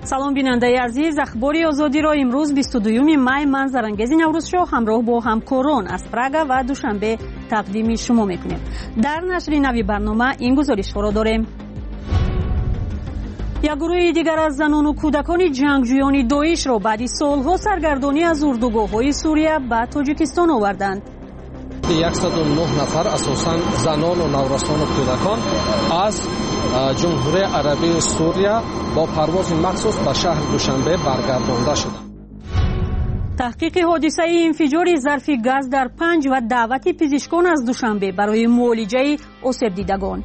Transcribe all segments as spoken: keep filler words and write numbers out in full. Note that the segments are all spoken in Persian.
салом бинандаи азиз, ахбори озодиро имрӯз бисту дуюми май ман Зарангези Наврӯзшоҳ ҳамроҳ бо ҳамкорон аз Прага ва Душанбе тақдими шумо мекунем. Дар нашри нави барнома ин гузоришҳоро дорем. як гурӯҳи дигар аз занону кӯдакони ҷангҷӯёни доишро баъди солҳо саргардонӣ аз урдугоҳҳои Сурия ба Тоҷикистон оварданд. яксаду нӯҳ нафар асосан занону наврасону кӯдакон аз ҷумҳурияи арабии Сурия бо парвози махсус ба шаҳри Душанбе баргардонда шуданд. таҳқиқи ҳодисаи инфиҷори зарфи газ дар панҷ ва даъвати пизишкон аз Душанбе барои муолиҷаи осебдидагон.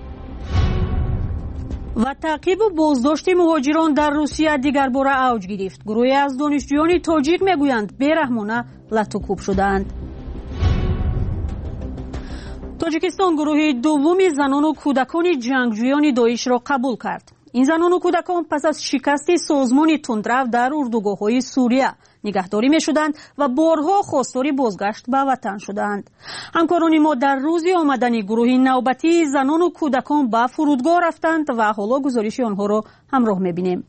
ва таъқибу боздошти муҳоҷирон дар Русия дигарбора авҷ гирифт. гурӯҳе аз донишҷӯёни тоҷик мегӯянд бераҳмона латукӯб шудаанд. тоҷикистон гурӯҳи дуввуми занону кӯдакони ҷангҷӯёни доишро қабул кард. ин занону кӯдакон пас аз шикасти созмони тундрав дар урдугоҳҳои Сурия нигаҳдорӣ мешуданд ва борҳо хостори бозгашт ба ватан шуданд. ҳамкорони мо дар рӯзи омадани гурӯҳи навбатии занону кӯдакон ба фурудгоҳ рафтанд ва ҳоло гузориши онҳоро ҳамроҳ мебинем.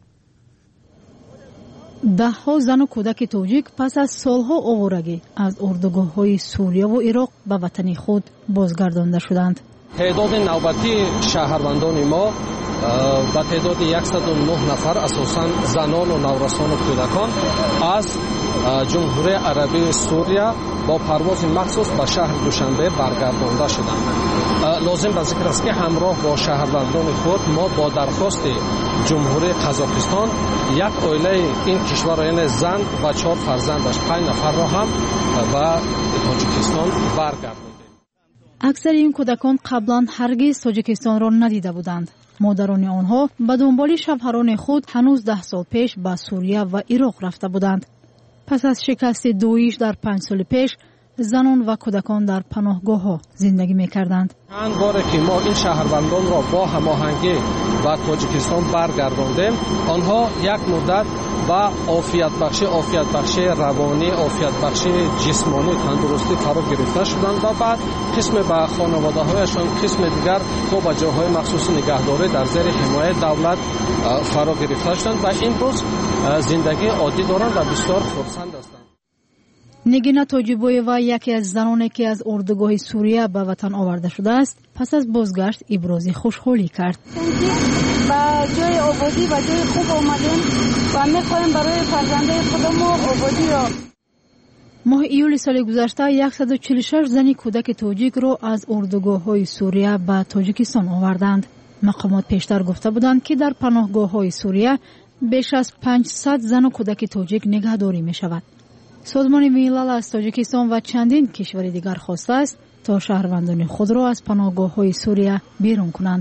даҳҳо зану кӯдаки тоҷик пас аз солҳо оварагӣ аз урдугоҳҳои Сурияву Ироқ ба ватани худ бозгардонда шуданд. теъдоди навбатии шаҳрвандони мо ба теъдоди яксаду нӯҳ нафар асосан занону наврасону кӯдакон аз ҷумҳурияи арабии Сурия бо парвози махсус ба шаҳри Душанбе баргардонда шуданд. лозим ба зикр аст ки ҳамроҳ бо шаҳрвандони худ мо бо дархости ҷумҳурии Қазоқистон як оилаи ин кишвар, яъне зан ва чор фарзандаш панҷ нафарро ҳам ба Тоҷикистон баргардондем. аксари ин кӯдакон қаблан ҳаргиз Тоҷикистонро надида буданд. модарони онҳо ба дунболи шавҳарони худ ҳанӯз даҳ сол пеш ба Сурия ва Ироқ рафта буданд. пас аз шикасти доиш дар панҷ соли пеш занон ва кӯдакон дар паноҳгоҳҳо зиндагӣ мекарданд. чанд боре ки мо ин шаҳрвандонро бо ҳамоҳангӣ ба Тоҷикистон баргардондем, онҳо як муддат ба офиятбахшӣ офиятбахшӣ равонӣ офиятбахшӣ ҷисмонӣ тандурустӣ фаро гирифта шуданд ва баъд қисме ба хонаводаҳояшон, қисме дигар то ба ҷойҳои махсуси нигаҳдорӣ дар зери ҳимояи давлат фаро гирифта шуданд ва имрӯз зиндагии оддӣ доранд ва бисёр хурсанд ҳастанд. нигина тоҷибоева яке аз заноне ки аз урдугоҳи Сурия ба ватан оварда шудааст, пас аз бозгашт ибрози хушҳолӣ кард. ба ҷои ободӣ ба ҷои хуб омадем ва мехоҳем барои фарзандаи худамон ободиро. моҳи июли соли гузашта яксаду чилу шаш зани кӯдаки тоҷикро аз урдугоҳҳои Сурия ба Тоҷикистон оварданд. мақомот пештар гуфта буданд ки дар паноҳгоҳҳои Сурия беш аз панҷсад зану кӯдаки тоҷик нигаҳдорӣ мешавад. созмони милал аз Тоҷикистон ва чандин кишвари дигар хостааст то шаҳрвандони худро аз паноҳгоҳҳои Сурия берун кунанд.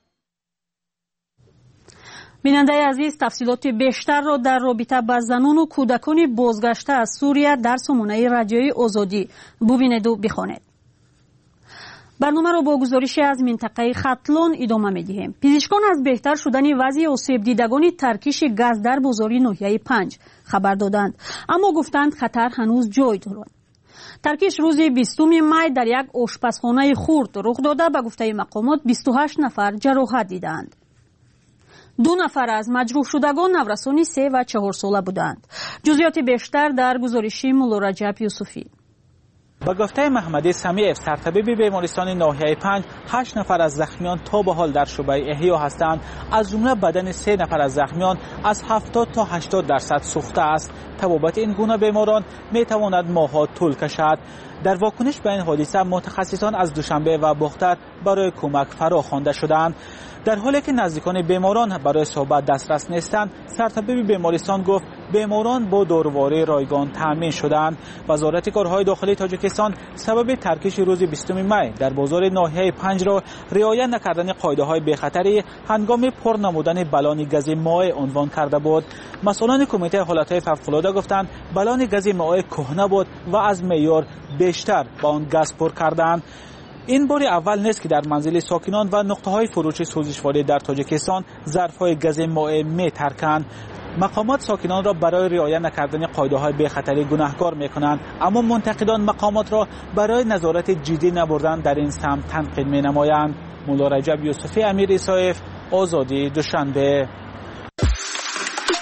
бинандаи азиз, тафсилоти бештарро дар робита ба занону кӯдакони бозгашта аз Сурия дар сомонаи радиои Озодӣ бубинеду бихонед. барномаро бо гузориши аз минтақаи Хатлон идома медиҳем. пизишкон аз беҳтар шудани вазъи осебдидагони таркиши газ дар бозори ноҳияи панҷ хабар доданд, аммо гуфтанд хатар ҳанӯз ҷой дорад. таркиш рӯзи бистуми май дар як ошпазхонаи хурд рух дода ба гуфтаи мақомот бисту ҳашт нафар ҷароҳат диданд. ду нафар аз маҷрӯҳшудагон наврасони се ва чаҳорсола буданд. ҷузъиёти бештар дар гузориши мулло Раҷаб Юсуфӣ. با گفته محمدی سمیع سرطبیب بیمارستان ناحیه پنج، هشت نفر از زخمیان تا به حال در شعبه احیا هستند. از جمله بدن سه نفر از زخمیان از هفتاد تا هشتاد درصد سوخته است. طبابت این گونه بیماران می تواند ماه‌ها طول کشد. در واکنش به این حادثه متخصصان از دوشنبه و بختر برای کمک فرا خوانده شدند. در حالی که نزدیکان بیماران برای صحبت دسترس نیستند، سرطبیب بیمارستان گفت بیماران با داروهای رایگان تامین شدند. وزارت کارهای داخلی تاجیکستان سبب ترکیش روز بیستم می در بازار ناحیه پنج را رعایت نکردن قاعده‌های بی‌خطری هنگام پر نمودن بالون گاز مائع عنوان کرده بود. مسئولان کمیته حالتهای فوق‌العاده گفتند بالون گاز مائع کهنه بود و از معیار بیشتر با آن گاز پر کردند. این بار اول نیست که در منزل ساکنان و نقطه‌های فروش سوزشواری در تاجیکستان ظرف‌های گاز مائع می‌ترکند. مقامات ساکنان را برای رعایت نکردن قاعده‌های بی‌خطری گناهکار می‌کنند، اما منتقدان مقامات را برای نظارت جدی نبردن در این سمت تنقید می‌نمایند. مولا رجب یوسفی، امیر ایسایف، آزادی، دوشنبه.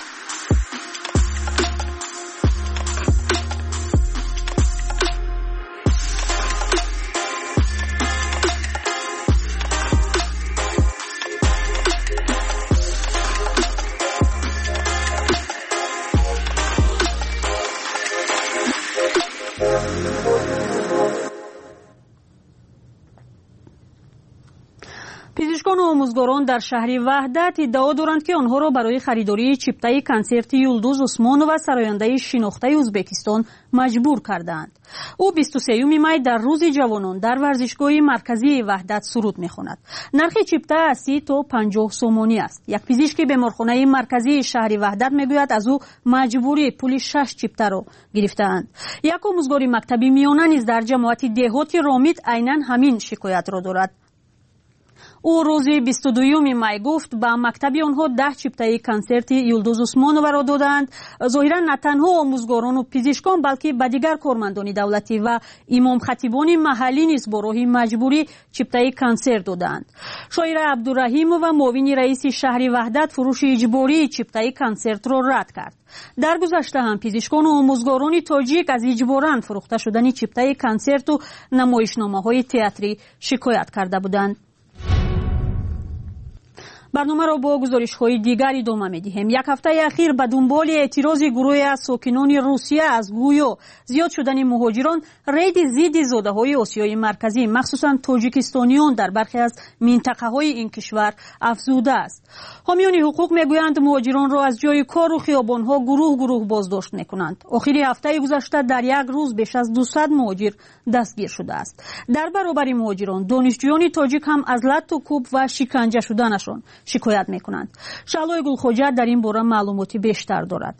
پزشکان و آموزگاران در شهر وحدت ادعا دارند که آنها را برای خریداری چیپتای کنسرت یلدوز عثمان و سراینده شناخته ازبکستان مجبور کردند. او بیست و سوم می در روز جوانان در ورزشگاه مرکزی وحدت سرود می‌خواند. نرخ چیپتا از سی تا پنجاه سومانی است. یک پزشک بیمارخانه مرکزی شهر وحدت میگوید از او مجبوری پول شش چیپتا را گرفتند. یک آموزگار مکتبی میانه نیز در جماعت دهات رامید عیناً همین شکایت را دارد. او روز بیست و دوم می گفت با مکتبی آنها ده چیپتای کنسرت یلدوز عثمانوف را دادند. ظاهرا نه تنها آموزگاران و پزشکان بلکه به دیگر کارمندان دولتی و امام خطیبان محلی نیز با راه مجبوری چیپتای کنسرت دادند. شاعر عبدالرحیم و معاون رئیس شهر وحدت فروش اجباری چیپتای کنسرت را رد کرد. در گذشته هم پزشکان و آموزگاران تاجیک از اجباراً فروخته شدن چیپتای کنسرت و نمایشنامه‌های تئاتری شکایت کرده بودند. برنامه را با گزارش‌های دیگر ادامه می‌دهیم. یک هفته اخیر به دنبال اعتراض گروه از ساکنان روسیه از گویا زیاد شدن مهاجران، رید ضد زاده‌های آسیای مرکزی مخصوصاً تاجیکستانیان در برخی از منطقه‌های این کشور افزوده است. حامیان حقوق می‌گویند مهاجران را از جای کار و خیابان‌ها گروه گروه بازداشت می‌کنند. آخر هفته گذشته در یک روز بیش از دویست مهاجر دستگیر شده است. در برابر مهاجران، دانشجویان تاجیک هم از لط و کوب و شکنجه شدنشان شکایت میکنند. شعلای گلخوجه در این باره معلوماتی بیشتر دارد.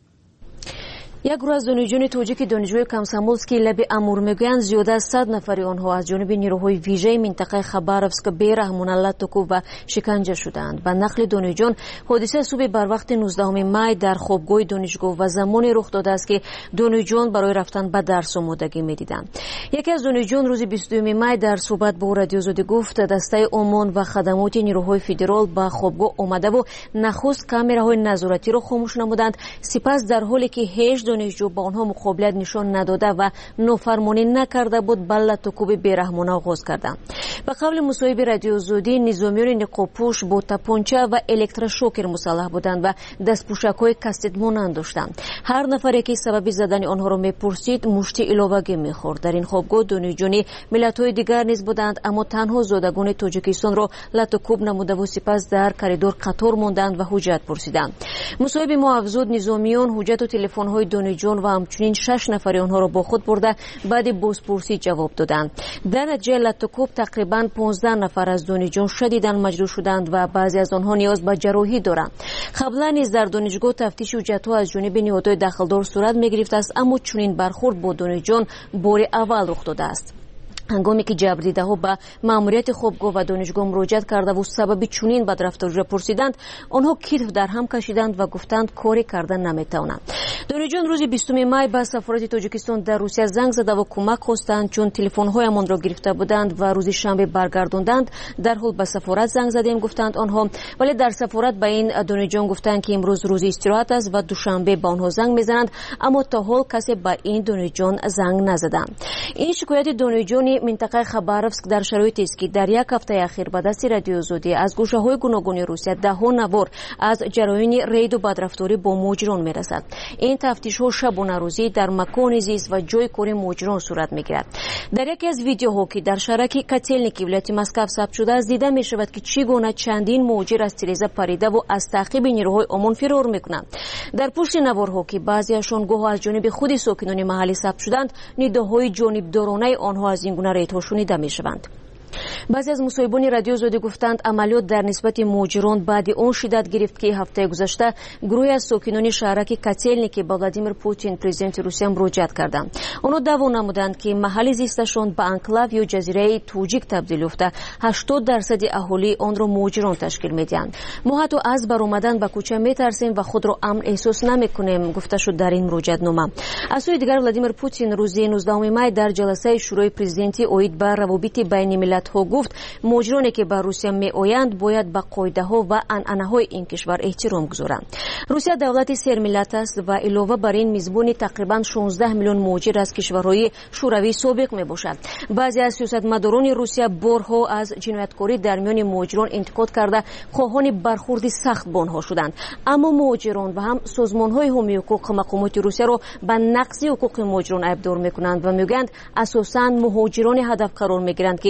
یک گروه از دانشجویان تاجیک دانشجوی کامسامولسکی لب امور میگویند زیاده از صد نفر آنها از جانب نیروهای ویژه منطقه خباروفسک بیرحمانه لطکوب و شکنجه شدند. به نقل دانشجویان، حادثه صبح بر وقت نوزدهم می در خوابگاه دانشگاه و زمانی رخ داده است که دانشجویان برای رفتن به درس آمادگی میدیدند. یکی از دانشجویان روز بیست و دوم می در صحبت با رادیو زاده گفت دسته امان و خدمات نیروهای فدرال به خوابگاه آمده و نخست کامراهای نظارتی را خاموش نمودند، سپس در حالی که هیچ دانشجو با آنها مقابلت نشان نداده و نافرمانی نکرده بود بلت و کوب بیرحمانه آغاز کردند. به قول مصاحب رادیو زودی، نظامیان نقابپوش با تپانچه و الکتروشوکر مسلح بودند و دستپوشک‌های کاستت مانند داشتند. هر نفری که سبب زدن آنها را میپرسید مشتی علاوگی میخورد. در این خوابگاه دانشجویان ملت‌های دیگر نیز بودند، اما تنها زادگان تاجیکستان را لط و کوب نموده و سپس در کریدور قطار ماندند و حجت پرسیدند. مصاحب ما افزود نظامیان حجت و تلفن‌های دانشجویان و همچنین شش نفر آنها را با خود برده بعد بازپرسی جواب دادند. در نتیجه لط و کوب تقریباً پانزده نفر از دانشجویان شدیداً مجروح شدند و بعضی از آنها نیاز به جراحی دارند. قبلا نیز در دانشگاه تفتیش حجت‌ها از جانب نهادهای داخلدار صورت می‌گرفت است، اما چنین برخورد با دانشجویان بار اول رخ داده است. هنگامی که جبردیده‌ها به مأموریت خوابگاه و دانشگاه مراجعت کرده و سبب چنین بدرفتاری را پرسیدند، آنها کتف در هم کشیدند و گفتند کاری کردن نمی‌توانند. دانشجویان روز بیستم می به سفارت تاجیکستان در روسیه زنگ زده و کمک خواستند، چون تلفن‌هایمان را گرفته بودند و روز شنبه برگرداندند. در حال به سفارت زنگ زدیم گفتند آنها، ولی در سفارت به این دانشجویان گفتند که امروز روز استراحت است و دوشنبه به آنها زنگ می‌زنند، اما تا حال کسی به این دانشجویان زنگ نزدند. این شکایت دانشجویان منطقه خباروفسک در شرایطی است که در یک هفته اخیر به دست رادیو زودی از گوشه‌های گوناگون روسیه ده‌ها نوار از جرایم رید و بدرفتاری با مهاجران می‌رسد. این تفتیش‌ها شبانه روزی در مکان زیست و جای کار مهاجران صورت می‌گیرد. در یکی از ویدیوها که در شهرک کاتلنیکی ولایت مسکو ثبت شده است دیده می‌شود که چگونه چندین مهاجر از تریزه پریده و از تعقیب نیروهای امان فرار می‌کنند. در پشت نوارها که بعضی‌هاشان گاه از جانب خود ساکنان محلی ثبت شدند، نداهای جانبدارانه آنها از این گونه ریت‌ها شنیده می‌شوند. بعضی از مصاحبان رادیو زاده گفتند عملیات در نسبت مهاجران بعد آن شدت گرفت که هفته گذشته گروهی از ساکنان شهرک کاتلنیکی با ولادیمیر پوتین پرزیدنت روسیه مراجعت کردند. آنها دعوا نمودند که محل زیستشان به انکلاو یا جزیره توجیک تبدیل یافته، هشتاد درصد اهالی آن را مهاجران تشکیل میدهند. ما حتی از برآمدن به کوچه میترسیم و خود را امن احساس نمیکنیم، گفته شد در این مراجعت نامه. از سوی دیگر ولادیمیر پوتین روز نوزدهم می در جلسه شورای پرزیدنتی اوید به روابط بین ملت ها گفت مهاجرانی که به روسیه می آیند باید به قاعده ها و عنعنه های این کشور احترام گذارند. روسیه دولت سرملت است و علاوه بر این میزبان تقریبا شانزده میلیون مهاجر از کشورهای شوروی سابق می باشد. بعضی از سیاستمداران روسیه بارها از جنایتکاری در میان مهاجران انتقاد کرده خواهان برخورد سخت با آنها شدند، اما مهاجران و هم سازمان های حقوقی حقوق مقامات روسیه را به نقض حقوق مهاجران ابدار میکنند و میگویند اساساً مهاجران هدف قرار میگیرند که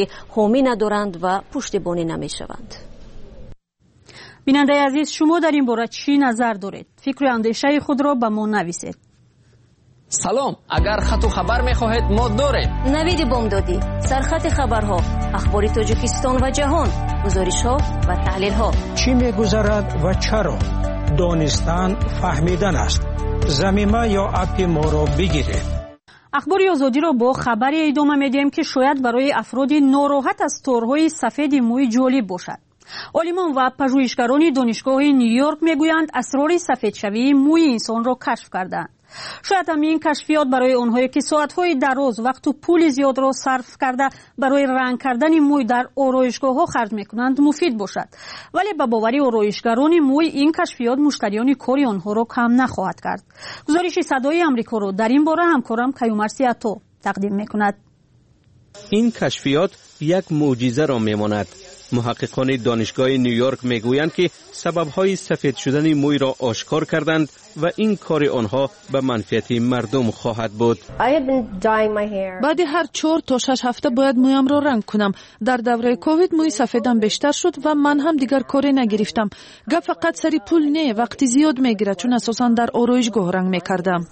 حامی ندارند و پشتیبانی نمیشوند. بیننده عزیز، شما در این باره چی نظر دارید؟ فکر و اندیشه خود را به ما نویسید. سلام، اگر خط و خبر میخواهید ما داریم. نوید بامدادی، سرخط خبرها، اخبار تاجیکستان و جهان، گزارش ها و تحلیل ها. چی میگذرد و چرا؟ دانستن فهمیدن است. زمینه یا اپ ما را بگیرید. اخبار آزادی را با خبری ادامه میدیم که شاید برای افراد ناراحت از تورهای سفید موی جالب باشد. عالمان و پژوهشگران دانشگاه نیویورک میگویند اسرار سفیدشوی موی انسان را کشف کردند. شاید هم این کشفیات برای آنهایی که ساعتهای دراز وقت و پول زیاد را صرف کرده برای رنگ کردن موی در آرایشگاه‌ها خرج میکنند مفید باشد، ولی به باور آرایشگران موی این کشفیات مشتریان کار آنها را کم نخواهد کرد. گزارش صدای آمریکا را در این باره همکارم کیومرث سیاتو تقدیم میکند. این کشفیات یک معجزه را میماند. محققان دانشگاه نیویورک میگویند که سبب‌های سفید شدن موی را آشکار کردند و این کار آنها به منفعت مردم خواهد بود. بعد هر چهار تا شش هفته باید مویم را رنگ کنم. در دوره کووید موی سفیدم بیشتر شد و من هم دیگر کاری نگرفتم. گپ فقط سری پول نه، وقتی زیاد میگیره، چون اساساً در آرایشگاه رنگ میکردم.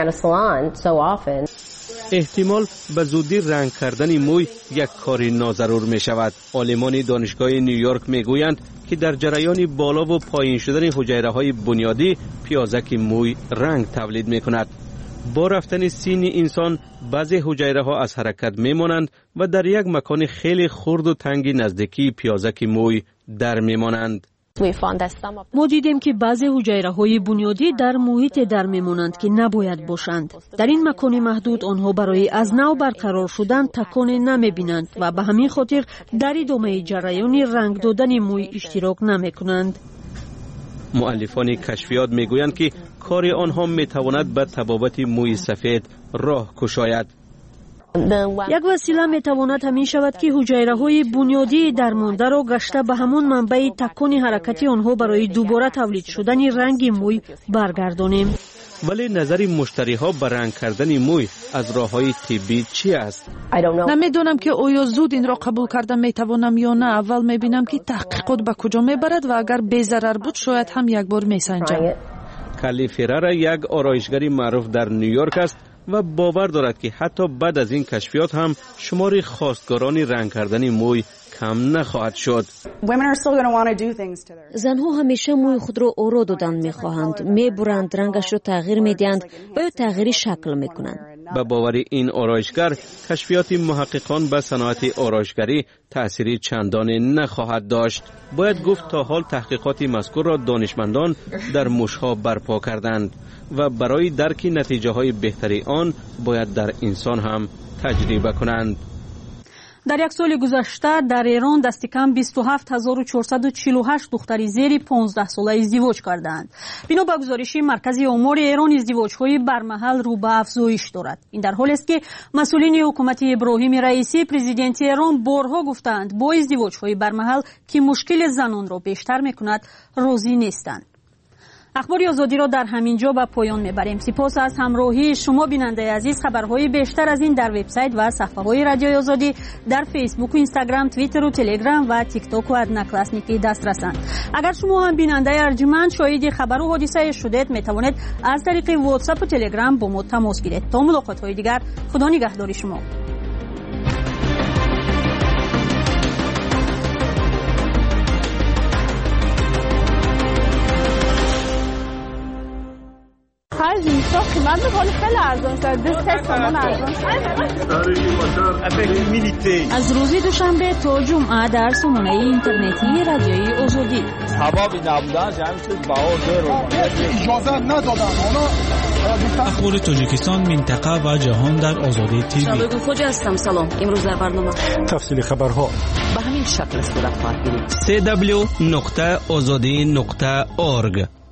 احتمال به زودی رنگ کردن موی یک کاری ناضرور می شود. عالمان دانشگاه نیویورک می گویند که در جریان بالا و پایین شدن حجیره های بنیادی پیازک موی رنگ تولید می کند. با رفتن سین انسان بعضی حجیره ها از حرکت می مانند و در یک مکان خیلی خرد و تنگ نزدیکی پیازک موی در می مانند. ما دیدیم که بعضی حجیره های بنیادی در محیط در میمانند که نباید باشند. در این مکان محدود آنها برای از نو برقرار شدن تکان نمی بینند و به همین خاطر در ادامه جریان رنگ دادن موی اشتراک نمی کنند. مؤلفان کشفیات می گویند که کار آنها می تواند به تبابت موی سفید راه گشاید. یک وسیله می تواند همین شود که حجیره های بنیادی درمانده را گشته به همون منبع تکان حرکتی آنها برای دوباره تولید شدن رنگ موی برگردانیم. ولی نظر مشتری ها به رنگ کردن موی از راه های طبی چی است؟ نمیدونم که آیا زود این را قبول کردن می توانم یا نه. اول می بینم که تحقیقات به کجا می برد و اگر بی ضرر بود شاید هم یک بار می سنجم. کلی فرر یک آرایشگری معروف در نیویورک است و باور دارد که حتی بعد از این کشفیات هم شمار خواستگاران رنگ کردن موی کم نخواهد شد. زنها همیشه موی خود را آرا دادن میخواهند، میبرند، رنگش را تغییر میدهند و یا تغییر شکل میکنند. به باور این آرایشگر کشفیات محققان به صنعت آرایشگری تأثیری چندانی نخواهد داشت. باید گفت تا حال تحقیقات مذکور را دانشمندان در موشها برپا کردند و برای درک نتیجه های بهتری آن باید در انسان هم تجربه کنند. در یک سال گذشته در ایران دست کم بیست و هفت هزار و چهارصد و چهل و هشت دختری زیر پانزده ساله ازدواج کردند. بنا به گزارش مرکز آمار ایران ازدواج‌های برمحل رو به افزایش دارد. این در حالی است که مسئولین حکومت ابراهیم رئیسی پرزیدنت ایران بارها گفتند با ازدواج‌های برمحل که مشکل زنان را بیشتر می‌کند راضی نیستند. اخبار آزادی را در همین جا به پایان میبریم. سپاس از همراهی شما بیننده عزیز. خبرهای بیشتر از این در وبسایت و صفحه‌های رادیوی آزادی در فیسبوک و اینستاگرام، توییتر و تلگرام و تیک تاک و ادناکلاسنیکی دسترسند. اگر شما هم بیننده ارجمند شاهد خبر و حادثه شدید میتوانید از طریق واتساپ و تلگرام با ما تماس گیرید. تا ملاقات‌های دیگر، خدا نگهدار شما. خرج اینستا قیمت بخوری خیلی ارزان شد. دست سامان ارزان شد. از روز دوشنبه تا جمعه در سامانه اینترنتی رادیوی آزادی. حبابی نبودن جمعی چیز باور رو اجازه ندادن. اخبار تاجیکستان، منطقه و جهان در آزادی تیوی. شبگون خوجه هستم. سلام. امروز در برنامه تفصیل خبرها به همین شکل صورت خواهد گرفت. دبلیو دبلیو دبلیو نقطه آزادی نقطه اورگ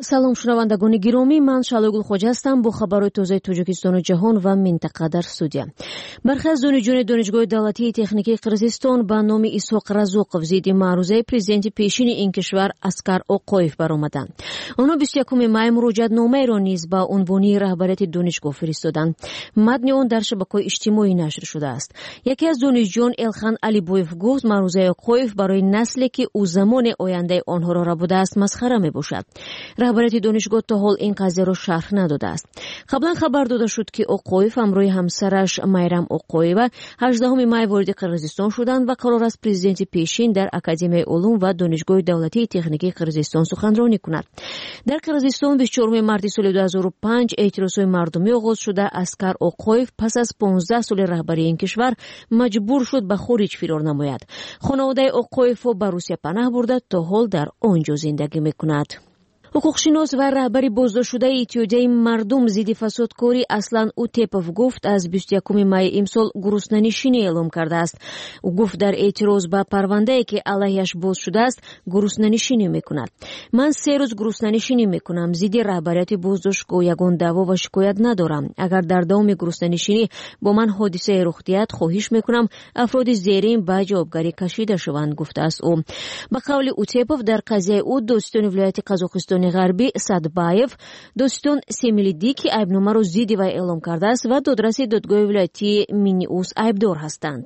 салом шунавандагони гиромӣ, ман Шалойгул Хоҷа ҳастам бо хабарҳои тозаи Тоҷикистону ҷаҳон ва минтақа дар студия. Бархе аз донишҷӯёни донишгоҳи давлатии техникии Қирғизистон ба номи Исҳоқ Разуқов зидди маърузаи президенти пешини ин кишвар Аскар Оқоев баромаданд. онҳо бисту якуми май муроҷиатномаеро низ ба унвони раҳбарияти донишгоҳ фиристоданд. матни он дар шабакаҳои иҷтимоӣ нашр шудааст. яке аз донишҷӯён Элхан Алибоев гуфт маърузаи Оқоев барои насле ки ӯ замони ояндаи онҳоро рабудааст масхара мебошад. раҳбарияти донишгоҳ то ҳол ин қазияро шарҳ надодааст. қаблан хабар дода шуд ки Оқоев ҳамроҳи ҳамсараш Майрам Оқоева ҳаждаҳуми май вориди Қирғизистон шуданд ва қарор аст президенти пешин дар Академияи улум ва донишгоҳи давлатии техникии Қирғизистон суханронӣ кунад. дар Қирғизистон бисту чорум марти соли ду ҳазору панҷ эътирозҳои мардумӣ оғоз шуда Аскар Оқоев пас аз понздаҳ соли раҳбарии ин кишвар маҷбур шуд ба хориҷ фирор намояд. хонаводаи Оқоевро ба Русия панаҳ бурда то ҳол дар он ҷо зиндагӣ мекунад. ҳуқуқшинос ва раҳбари боздоштшудаи иттиҳодияи мардум зидди фасодкорӣ Аслан Утепов гуфт аз бисту якуми майи имсол гуруснанишинӣ эълом кардааст. ӯ гуфт дар эътироз ба парвандае ки алайҳаш боз шудааст гуруснанишинӣ мекунад. ман се рӯз гуруснанишинӣ мекунам. зидди раҳбарияти боздоштгоҳ ягон даъво ва шикоят надорам. агар дар давоми гуруснанишинӣ бо ман ҳодисае рух диҳад хоҳиш мекунам афроди зерин ба ҷавобгарӣ кашида шаванд, гуфтааст ӯ. ба қавли Утепов дар қазияи ӯ достиёни вилояти Қазоқистон ғарбӣ Садбаев достон Семилидӣ ки айбномаро зидди вай эълом кардааст ва додраси додгоҳи вилоятии Миниус айбдор ҳастанд.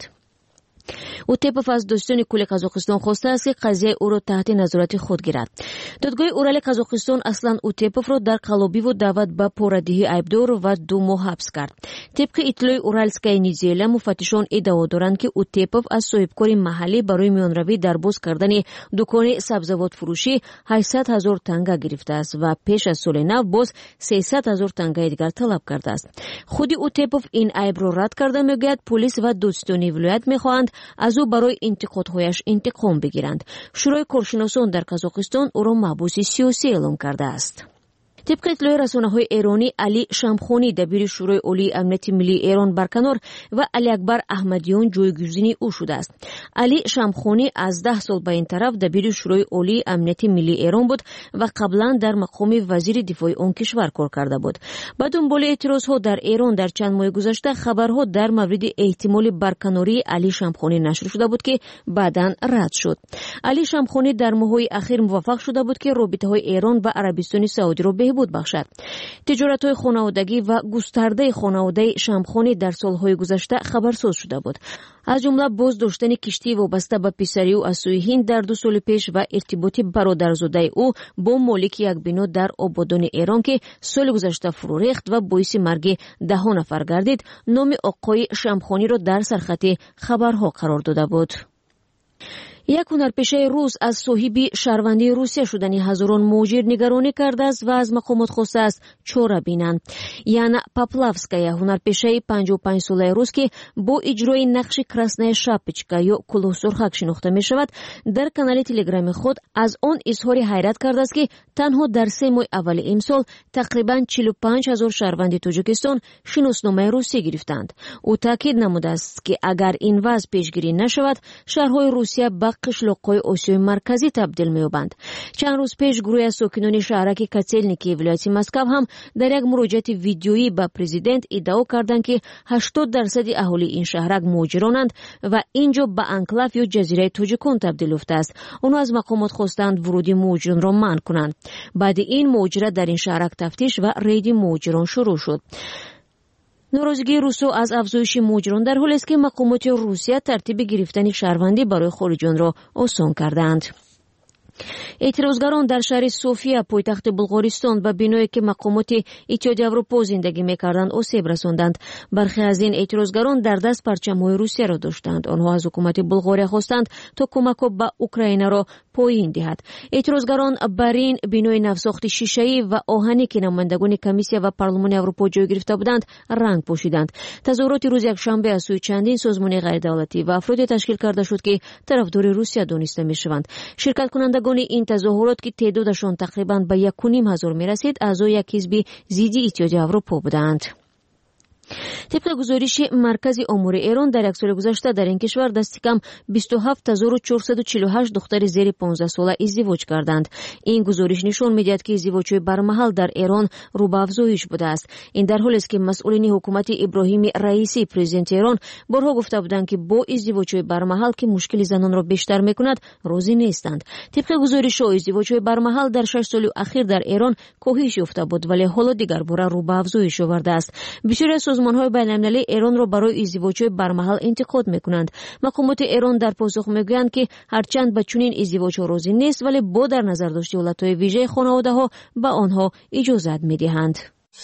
Утепов аз достиёни кулли Қазоқистон хостааст ки қазияи ӯро таҳти назорати худ гирад. додгоҳи Урали Қазоқистон Аслан Утеповро дар қалобиву даъват ба порадиҳӣ айбдор ва ду моҳ ҳабс кард. тибқи иттилои Уральская неделя муфаттишон иддао доранд ки Утепов аз соҳибкори маҳаллӣ барои миёнаравӣ дар боз кардани дукони сабзавотфурӯшӣ ҳашсад ҳазор танга гирифтааст ва пеш аз соли нав боз сесад ҳазор тангаи дигар талаб кардааст. худи Утепов ин айбро рад карда мегӯяд полис ва достиёни вилоят мехоҳанд аз ӯ барои интиқодҳояш интиқом бигиранд. шӯрои коршиносон дар Қазоқистон ӯро маҳбуси сиёсӣ эълом кардааст. тибқи иттилои расонаҳои эронӣ Али Шамхонӣ дабири шӯрои олии амнияти миллии Эрон барканор ва Алиакбар Аҳмадиён ҷойгузини ӯ шудааст. Али Шамхонӣ аз даҳ сол ба ин тараф дабири шӯрои олии амнияти миллии Эрон буд ва қаблан дар мақоми вазири дифои он кишвар кор карда буд. ба дунболи эътирозҳо дар Эрон дар чанд моҳи гузашта хабарҳо дар мавриди эҳтимоли барканории Али Шамхонӣ нашр шуда буд ки баъдан рад шуд. Али Шамхонӣ дар моҳҳои ахир муваффақ шуда буд ки робитаҳои Эрон ва Арабистони Саудиро беҳбуд бахшад. тиҷоратҳои хонаводагӣ ва густардаи хонаводаи Шамхонӣ дар солҳои гузашта хабарсоз шуда буд. аз ҷумла боз доштани киштии вобаста ба писари ӯ аз сӯи Ҳинд дар ду соли пеш ва иртиботи бародарзодаи ӯ бо молики як бино дар ободони Эрон ки соли гузашта фурӯ рехт ва боиси марги даҳон нафар гардид, номи оқои Шамхониро дар сархати хабарҳо қарор дода буд. як ҳунарпешаи рус аз соҳиби шаҳрвандии Русия шудани ҳазорон муҳоҷир нигаронӣ кардааст ва аз мақомот хостааст чора бинанд. Яна Поплавская, ҳунарпешаи панҷоҳу панҷ солаи рус ки бо иҷрои нақши красная шапочка ё кулӯҳсурхак шинохта мешавад, дар канали телеграми худ аз он изҳори ҳайрат кардааст ки танҳо дар се моҳи аввали имсол тақрибан чилу панҷ ҳазор шаҳрванди Тоҷикистон шиносномаи русӣ гирифтанд. ӯ таъкид намудааст ки агар ин вазъ пешгирӣ нашавад, шаҳрҳои Русия ба қишлоқҳои Осиёи марказӣ табдил меёбанд. чанд рӯз пеш гурӯҳи аз сокинони шаҳраки Котельники вилояти Москав ҳам дар як муроҷиати видеоӣ ба президент иддао карданд ки ҳаштод дарсади аҳолии ин шаҳрак муҳоҷиронанд ва ин ҷо ба анклав ё ҷазираи тоҷикон табдил ёфтааст. онҳо аз мақомот хостанд вуруди муҳоҷиронро манъ кунанд. баъди ин муҳоҷират дар ин шаҳрак тафтиш ва рейди муҳоҷирон шурӯъ шуд. норозигии русо аз афзоиши муҳоҷирон дар ҳолест ки мақомоти Русия тартиби гирифтани шаҳрвандӣ барои хориҷонро осон карданд. эътирозгарон дар шаҳри София, пойтахти Булғористон, ба биное ки мақомоти Иттиҳодияи Аврупо зиндагӣ мекарданд, осеб расонданд. бархе аз ин эътирозгарон дар даст парчамҳои Русияро доштанд. онҳо аз ҳукумати Булғория хостанд то кӯмакҳо ба Украинаро поин диҳад. эътирозгарон бар ин бинои навсохти шишаӣ ва оҳанӣ ки намояндагони комиссия ва парлумони Аврупо ҷой гирифта буданд, ранг пошиданд. тазоҳуроти рӯзи якшанбе аз сӯи чандин созмони ғайридавлатӣ ва афроде ташкил карда шуд ки тарафдори Русия дониста мешаванд. ширкаткунандагони ин тазоҳурот ки теъдодашон тақрибан ба яку ним ҳазор мерасид, аъзои як ҳизби зидди Иттиҳодияи Аврупо буданд. طبق گزارش مرکز امور ایران در یک سال گذشته در این کشور دست کم بیست و هفت هزار و چهارصد و چهل و هشت دختر زیر پانزده ساله ازدواج کردند. این گزارش نشان می‌دهد که ازدواج‌های برمحل در ایران رو به افزایش بوده است. این در حالی است که مسئولین حکومت ابراهیم رئیسی پرزیدنت ایران بارها گفته بودند که با ازدواج‌های برمحل که مشکل زنان را بیشتر می‌کند راضی نیستند. طبق گزارش‌ها ازدواج‌های برمحل در شش سال اخیر در ایران کاهش یافته بود ولی حالا دیگر باره رو به افزایش آورده است. بسیاری از سازمان‌های بین‌المللی ایران را برای ازدواج‌های برمحل انتقاد می‌کنند. مقامات ایران در پاسخ می‌گویند که هرچند به چنین ازدواج‌ها راضی نیست ولی با در نظر داشته حالت‌های ویژه خانواده‌ها به آنها اجازت می‌دهند.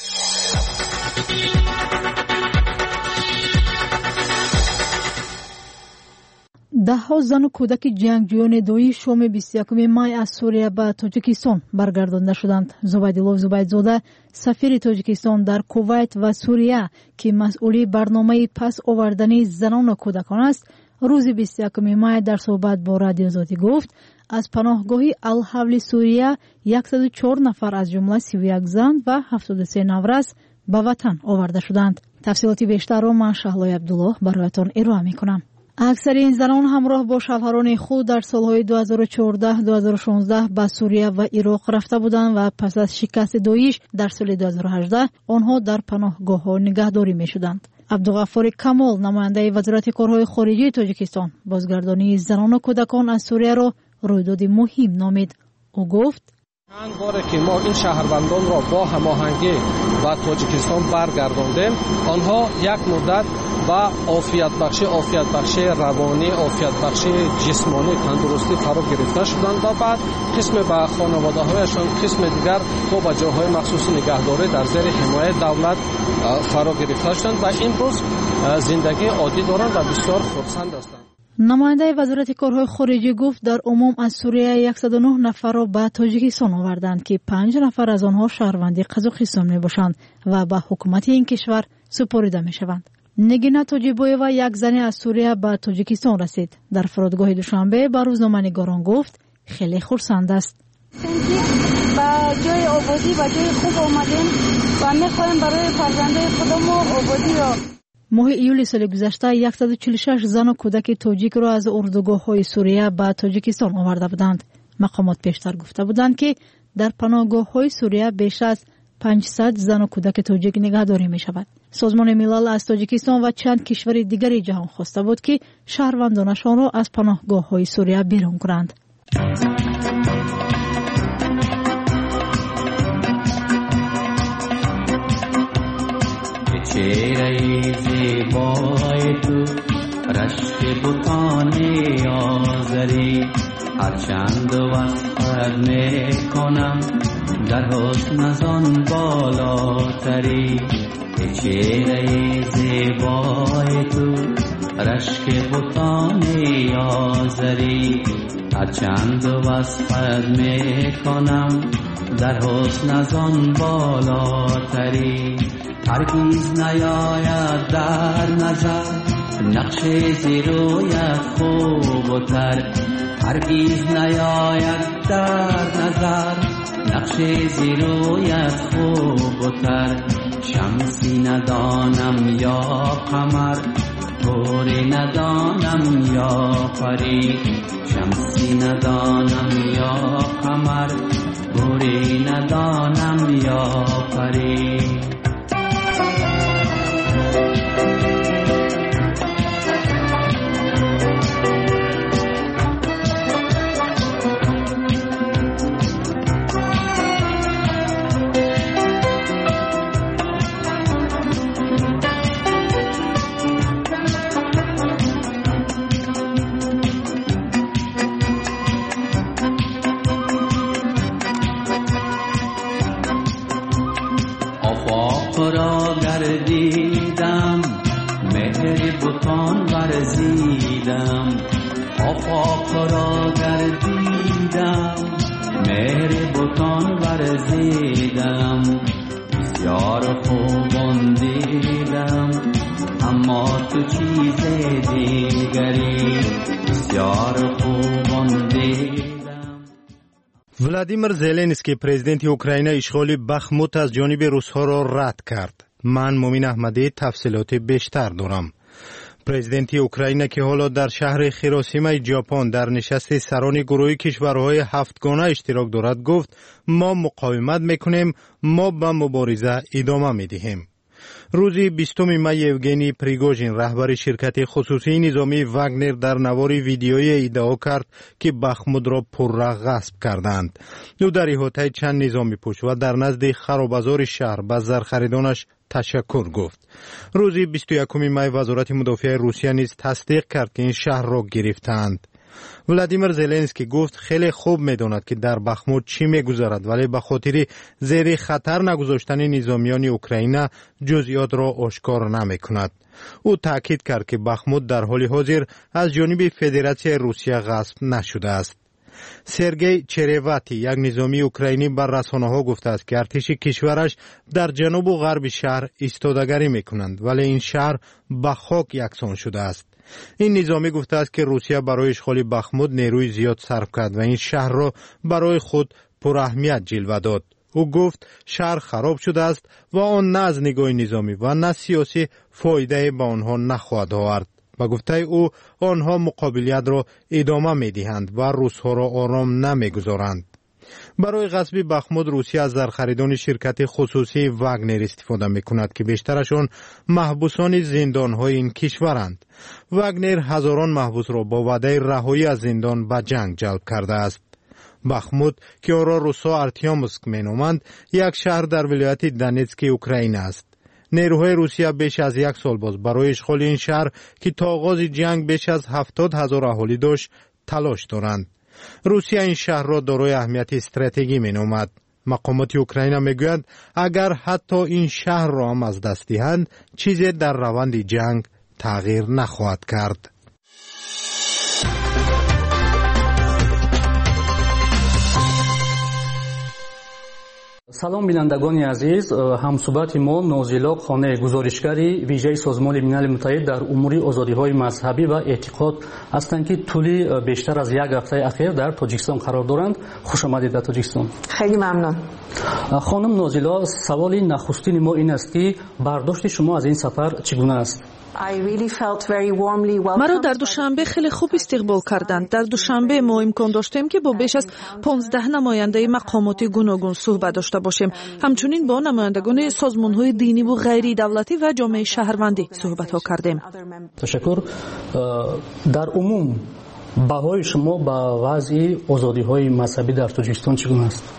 ده ها زن و کودک جنگجویان دویی شام بیست و یکم مای از سوریه به تاجیکستان برگردانده شدند. زبیدالله زبیدزاده سفیر تاجیکستان در کویت و سوریه که مسئولی برنامه پس آوردن زنان و کودکان است روز بیست و یکم مای در صحبت با رادیو آزادی گفت از پناهگاهی الحول سوریه صد و چهار نفر از جمله سی و یک زن و هفتاد و سه نورس به وطن آورده شدند. تفصیلات بیشتر را من شهلای عبدالله برایتان ارائه می‌کنم. اکثر این زنان همراه با شوهران خود در سالهای دو هزار و چهارده دو هزار و شانزده به سوریه و عراق رفته بودند و پس از شکست داعش در سال دو هزار و هجده آنها در پناهگاه‌ها نگهداری می‌شدند. عبدالغفار کمال نماینده وزارت کارهای خارجه تاجیکستان بازگردانی زنان و کودکان از سوریه را رویداد مهم نامید. او گفت چند باره که ما این شهروندان را با هماهنگی و تاجیکستان برگرداندیم آنها یک مدت و عافیت بخشی عافیت بخشی روانی عافیت بخشی جسمانی تندرستی فرا گرفته شدند و بعد قسم به خانواده هایشان قسم دیگر تو به جاهای مخصوص نگهداری در زیر حمایت دولت فرا گرفته شدند و امروز زندگی عادی دارند و بسیار خرسند هستند. نماینده وزارت کارهای خارجه گفت در عموم از سوریه صد و نه نفر را به تاجیکستان آوردند که پنج نفر از آنها شهروند قزاقستان میباشند و به حکومت این کشور سپرده میشوند. نگینا تاجیبویوا یک زن از سوریه به تاجیکستان رسید. در فرودگاه دوشنبه به روزنامه‌نگاران گفت خیلی خرسند است. با جای آبادی و جای خوب آمدیم و میخوایم برای فرزندان خودمون آبادی را. ماه ایول سال گذشته صد و چهل و شش زن و کودک تاجیک را از اردوگاه‌های سوریه به تاجیکستان آورده بودند. مقامات پیشتر گفته بودند که در پناهگاه‌های سوریه بیش از پانصد زن و کودک تاجیک نگهداری می شود. سازمان ملل از تاجیکستان و چند کشور دیگری جهان خواسته بود که شهروندانشان را از پناهگاه‌های سوریه بیرون کنند. چهره زیبای تو رشک بوتانی آذری هرچند وفر میکنم در حسن از آن بالاتری. چهره زیبای تو رشک بوتانی آذری هرچند وفر میکنم در حسن از آن بالاتری. هرگیز نیاید در نظر نقش زیرویت خوب و تر. هرگیز نیاید در نظر نقش زیرویت خوب و تر. شمسی ندانم یا قمر گوری ندانم یا پری. شمسی ندانم یا قمر گوری ندانم یا پری. را گردیدم مهر بتان ورزیدم. آفاق را گردیدم مهر بتان ورزیدم. بسیار خوبان دیدم اما تو چیز دیگری. بسیار خوبان دیدم. ولادیمیر زلنسکی پرزیدنت اوکراین اشغال بخموت از جانب روس‌ها را رد کرد. من مومین احمدی تفصیلات بیشتر دارم. پرزیدنت اوکراین که حالا در شهر هیروشیما ژاپن در نشست سران گروه کشورهای هفتگانه اشتراک دارد گفت ما مقاومت میکنیم، ما به مبارزه ادامه میدهیم. روز بیستم می یوگنی پریگوژین رهبر شرکت خصوصی نظامی واگنر در نواری ویدیویی ادعا کرد که بخمود را پرره غصب کردند. او در احاطه چند نظامی پوش و در نزد خرابازار شهر به زرخریدانش تشکر گفت. روز بیست و یکم می وزارت مدافع روسیه نیز تصدیق کرد که این شهر را گرفتند. ولادیمیر زلنسکی گفت خیلی خوب میداند که در بخمود چی میگذرد، ولی به خاطر زیر خطر نگذاشتن نظامیان اوکراین جزئیات را آشکار نمیکند. او تاکید کرد که بخمود در حال حاضر از جانب فدراسیون روسیه غصب نشده است. سرگئی چریواتی یک نظامی اوکراینی بر رسانه‌ها گفته است که ارتش کشورش در جنوب و غرب شهر ایستادگی میکنند، ولی این شهر به خاک یکسان شده است. این نظامی گفته است که روسیه برای اشغال بخمود نیروی زیاد صرف کرد و این شهر را برای خود پر اهمیت جلوه داد. او گفت شهر خراب شده است و آن نه از نگاه نظامی و نه سیاسی فایده به آنها نخواهد آورد. با گفته او آنها مقابلیت را ادامه میدهند و روسها را آرام نمیگذارند. برای غصب بخمود روسیه از زرخریدان شرکت خصوصی واگنر استفاده میکند که بیشترشان محبوسان زندانهای این کشورند. واگنر هزاران محبوس را با وعده رهایی از زندان به جنگ جلب کرده است. بخمود که آن را روسا ارتیاموسک مینامند یک شهر در ولایت دونتسک اوکراین است. نیروهای روسیه بیش از یک سال باز برای اشغال این شهر که تا آغاز جنگ بیش از هفتاد هزار اهالی داشت تلاش دارند. روسیه این شهر را دارای اهمیت استراتژیکی مینامد. مقامات اوکراین میگویند اگر حتی این شهر را هم از دست دهند چیزی در روند جنگ تغییر نخواهد کرد. салом бинандагони азиз, ҳамсӯҳбати мо нозила хонаи гузоришгари вижаи созмони милали муттаҳид дар умури озодиҳои мазҳабӣ ва эътиқод ҳастанд ки тӯли бештар аз як ҳафтаи ахир дар тоҷикистон қарор доранд. хушомадед дар тоҷикистон. хеле мамнун. хонум нозила, саволи нахустини мо ин аст ки бардошти шумо аз ин сафар чӣ гуна аст? маро дар душанбе хеле хуб истиқбол карданд. дар душанбе мо имкон доштем ки бо беш аз понздаҳ намояндаи мақомоти гуногун суҳбат дошта бошем. ҳамчунин бо намояндагони созмонҳои диниву ғайридавлатӣ ва ҷомеаи шаҳрвандӣ суҳбатҳо кардем. ташаккур. дар умум баҳои шумо ба вазъи озодиҳои мазҳабӣ дар тоҷикистон чӣ гуна аст?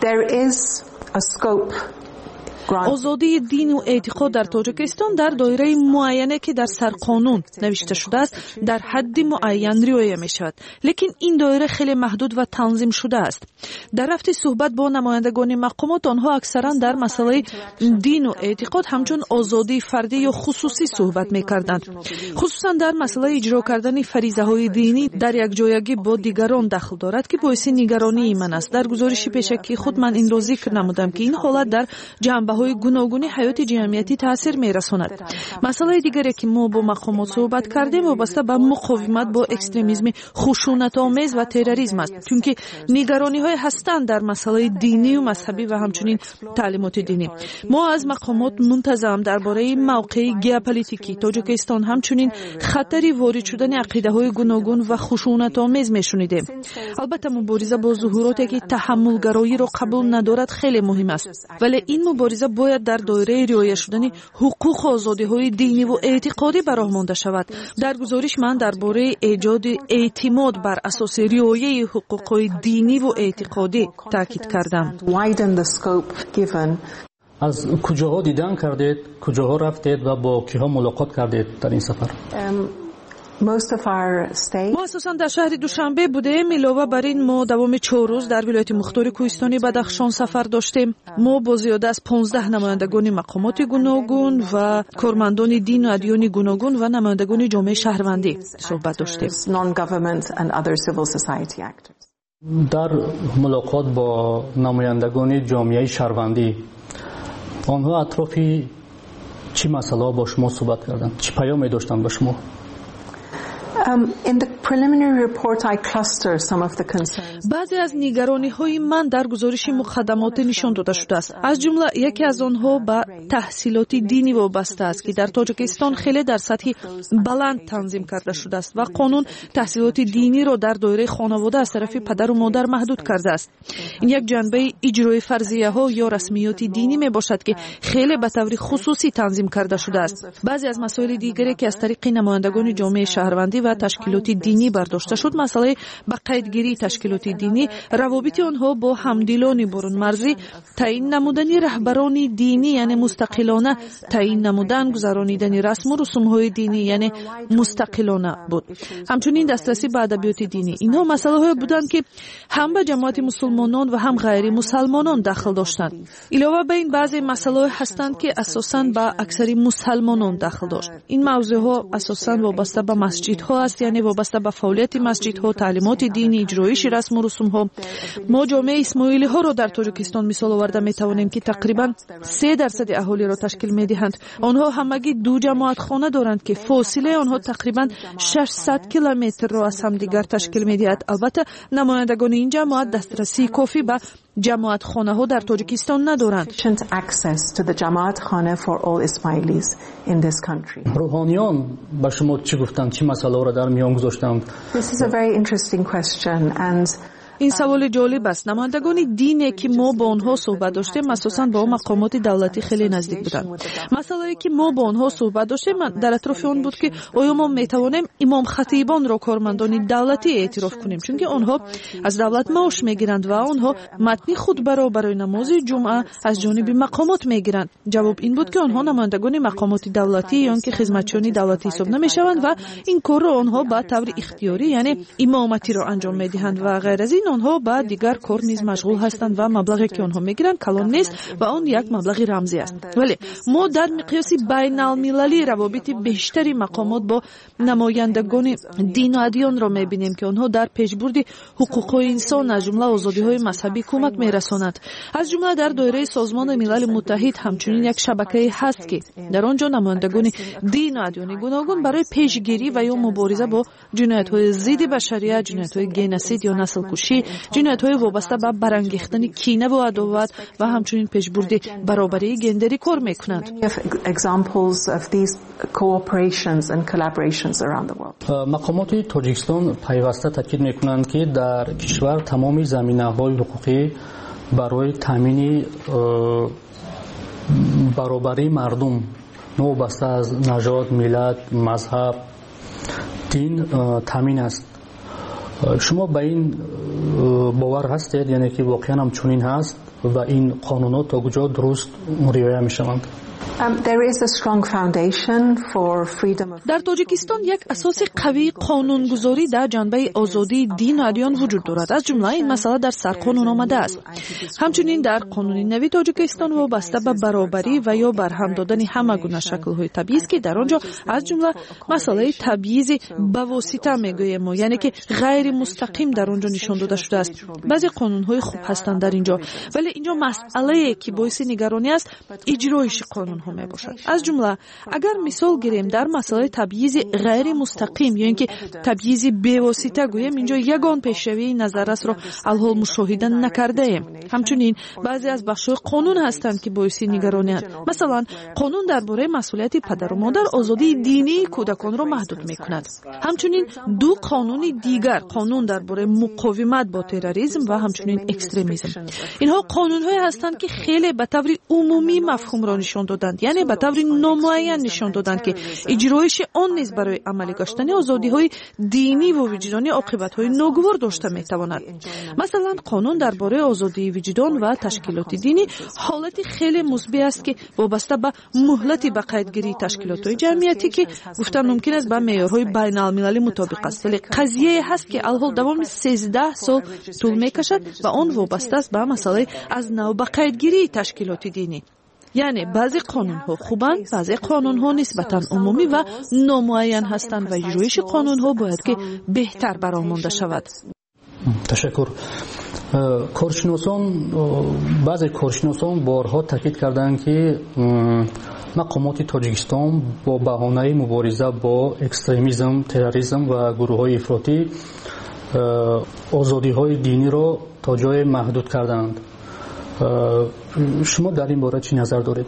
озодии дину эътиқод дар тоҷикистон дар доираи муайяне ки дар сарқонун навишта шудааст дар ҳадди муайян риоя мешавад, лекин ин доира хеле маҳдуд ва танзим шудааст. дар рафти суҳбат бо намояндагони мақомот онҳо аксаран дар масъалаи дину эътиқод ҳамчун озодии фардӣ ё хусусӣ суҳбат мекарданд. хусусан дар масъалаи иҷро кардани фаризаҳои динӣ дар якҷоягӣ бо дигарон дахл дорад ки боиси нигаронии ман аст. дар гузориши пешакии худ ман инро зикр намудам ки ин ҳолат дар ҷанбаҳои гуногуни ҳаёти ҷамъиятӣ таъсир мерасонад. масъалаи дигаре ки мо бо мақомот суҳбат кардем вобаста ба муқовимат бо экстремизми хушунатомез ва терроризм аст, чунки нигарониҳое ҳастанд дар масъалаи динию мазҳабӣ ва ҳамчунин таълимоти динӣ. мо аз мақомот мунтазам дар бораи мавқеи геополитикии тоҷикистон ҳамчунин хатари ворид шудани ақидаҳои гуногун ва хушунатомез мешунидем. албатта мубориза бо зуҳуроте ки таҳаммулгароиро қабул надорад хеле муҳим аст, вале ин мубориза бояд дар доираи риоя шудани ҳуқуқу озодиҳои диниву эътиқодӣ ба роҳ монда шавад. дар гузориш ман дар бораи эҷоди эътимод бар асоси риояи ҳуқуқҳои диниву эътиқодӣ таъкид кардам. аз куҷоҳо дидан кардед, куҷоҳо рафтед ва бо киҳо мулоқот кардед дар ин сафар? мо асосан дар шаҳри душанбе будем. илова бар ин мо давоми чор рӯз дар вилояти мухтори кӯҳистони бадахшон сафар доштем. мо бо зиёда аз понздаҳ намояндагони мақомоти гуногун ва кормандони дину адёни гуногун ва намояндагони ҷомеаи шаҳрвандӣ суҳбат доштем. дар мулоқот бо намояндагони ҷомеаи шаҳрвандӣ онҳо атрофи чӣ масъалаҳо бо шумо суҳбат карданд? чӣ паёме доштанд ба шумо? баъзе аз нигарониҳои ман дар гузориши муқаддамоте нишон дода шудааст. аз ҷумла яке аз онҳо ба таҳсилоти динӣ вобаста аст ки дар тоҷикистон хеле дар сатҳи баланд танзим карда шудааст ва қонун таҳсилоти диниро дар доираи хонавода аз тарафи падару модар маҳдуд кардааст. ин як ҷанбаи иҷрои фарзияҳо ё расмиёти динӣ мебошад ки хеле ба таври хусусӣ танзим карда шудааст. баъзе аз масоили дигаре ки аз тариқи намояндагони ҷомеаи шаҳрвандӣ ва ташкилоти динӣ бардошта шуд, масъалаи ба қайдгирии ташкилоти динӣ, равобити онҳо бо ҳамдилони борунмарзӣ, таъин намудани раҳбарони динӣ, яъне мустақилона таъин намудан, гузаронидани расму русумҳои динӣ, яъне мустақилона буд. ҳамчунин дастрасӣ ба адабиёти динӣ. инҳо масъалаҳое буданд ки ҳам ба ҷамоати мусулмонон ва ҳам ғайри мусалмонон дахл доштанд. илова ба ин баъзе масъалаҳое ҳастанд ки асосан ба аксари мусалмонон дахл дошт. ин мавзӯъҳо асосан вобаста ба масҷидҳо аст, яъне вобаста ба фаъолияти масҷидҳо, таълимоти динӣ, иҷроиши расму русумҳо. мо ҷомеаи исмоилиҳоро дар тоҷикистон мисол оварда метавонем ки тақрибан се дарсади аҳолиро ташкил медиҳанд. онҳо ҳамагӣ ду ҷамоатхона доранд ки фосилаи онҳо тақрибан шашсад километрро аз ҳамдигар ташкил медиҳад. албатта намояндагони ин ҷамоат дастрасии кофӣ ба ҷамоатхонаҳо дар тоҷикистон надоранд. рӯҳониён ба шумо чӣ гуфтанд, чӣ масъалаҳоро дар миён гузоштанд? ин саволи ҷолиб аст. намояндагони дине ки мо бо онҳо суҳбат доштем асосан ба мақомоти давлатӣ хеле наздик буданд. масъалае ки мо бо онҳо суҳбат доштем дар атрофи он буд ки оё мо метавонем имом-хатибонро кормандони давлатӣ эътироф кунем, чунки онҳо аз давлат маош мегиранд ва онҳо матни хутбаро барои намози ҷумъа аз ҷониби мақомот мегиранд. ҷавоб ин буд ки онҳо намояндагони мақомоти давлатӣ ё ин ки хизматчиёни давлатӣ ҳисоб намешаванд ва ин корро онҳо ба таври ихтиёрӣ, яъне имоматиро анҷом медиҳанд ва ғайр аз ин онҳо ба дигар кор низ машғул ҳастанд ва маблағе ки онҳо мегиранд калон нест ва он як маблағи рамзӣ аст. вале мо дар миқёси байналмилалӣ равобити бештари мақомот бо намояндагони дину адёнро мебинем ки онҳо дар пешбурди ҳуқуқҳои инсон аз ҷумла озодиҳои мазҳабӣ кӯмак мерасонанд. аз ҷумла дар доираи созмони милали муттаҳид ҳамчунин як шабакае ҳаст ки дар он ҷо намояндагони дину адёни гуногун барои пешгирӣ ва ё мубориза бо ҷиноятҳои зидди башарият, ҷиноятҳои геносид ё наслкушӣ, ҷиноятҳои вобаста ба барангехтани кинаву адоват ва ҳамчунин пешбурди баробарии гендерӣ кор мекунанд. мақомоти тоҷикистон пайваста таъкид мекунанд ки дар кишвар тамоми заминаҳои ҳуқуқӣ барои таъмини баробарии мардум новобаста аз нажод, миллат, мазҳаб, дин таъмин аст. шумо ба ин бовар ҳастед, яъне ки воқеан ҳам чунин ҳаст ва ин қонунот то куҷо дуруст риоя мешаванд? дар тоҷикистон як асоси қавии қонунгузорӣ дар ҷанбаи озодии дину адён вуҷуд дорад. аз ҷумла ин масъала дар сарқонун омадааст. ҳамчунин дар қонуни нави тоҷикистон вобаста ба баробарӣ ва ё барҳам додани ҳама гуна шаклҳои табъиз ки дар он ҷо аз ҷумла масъалаи табъизи ба восита мегӯем мо, яъне ки ғайри мустақим дар он ҷо нишон дода шудааст. баъзе қонунҳои хуб ҳастанд дар ин ҷо, вале ин ҷо масъалае ки боиси нигаронӣ аст иҷроиши қонунҳо мебошад. аз ҷумла агар мисол гирем дар масъалаи табъизи ғайри мустақим ё ин ки табъизи бевосита гӯем, ин ҷо ягон пешравии назаррасро алҳол мушоҳида накардаем. ҳамчунин баъзе аз бахшҳои қонун ҳастанд ки боиси нигаронианд. масалан қонун дар бораи масъулияти падару модар озодии динии кӯдаконро маҳдуд мекунад. ҳамчунин ду қонуни дигар, қонун дар бораи муқовимат бо терроризм ва ҳамчунин экстремизм. инҳо қонунҳое ҳастанд ки хеле ба таври умумӣ мафҳумро нишон доданд, яъне ба таври номуайян нишон доданд ки иҷроиши он низ барои амалӣ гаштани озодиҳои диниву виҷдонӣ оқибатҳои ногувор дошта метавонад. масалан қонун дар бораи озодии виҷдон ва ташкилоти динӣ ҳолати хеле мусбӣ аст ки вобаста ба муҳлати ба қайдгирии ташкилотҳои ҷамъиятӣ ки гуфтан мумкин аст ба меъёрҳои байналмилалӣ мутобиқ аст, вале қазияе ҳаст ки алҳол давоми сездаҳ сол тӯл мекашад ва он вобаста аст ба масъалаи аз нав ба қайдгирии ташкилоти динӣ. яъне баъзе қонунҳо хубанд, баъзе қонунҳо нисбатан умумӣ ва номуайян ҳастанд ва иҷроиши қонунҳо бояд ки беҳтар баромонда шавад. تشکر. کارشناسان بعضی کارشناسان بارها تاکید کردند که مقامات تاجیکستان با بهانه مبارزه با اکستریمیسم، تروریسم و گروه‌های افراطی آزادی‌های دینی را تا جای محدود کردند. شما در این باره چی نظر دارید؟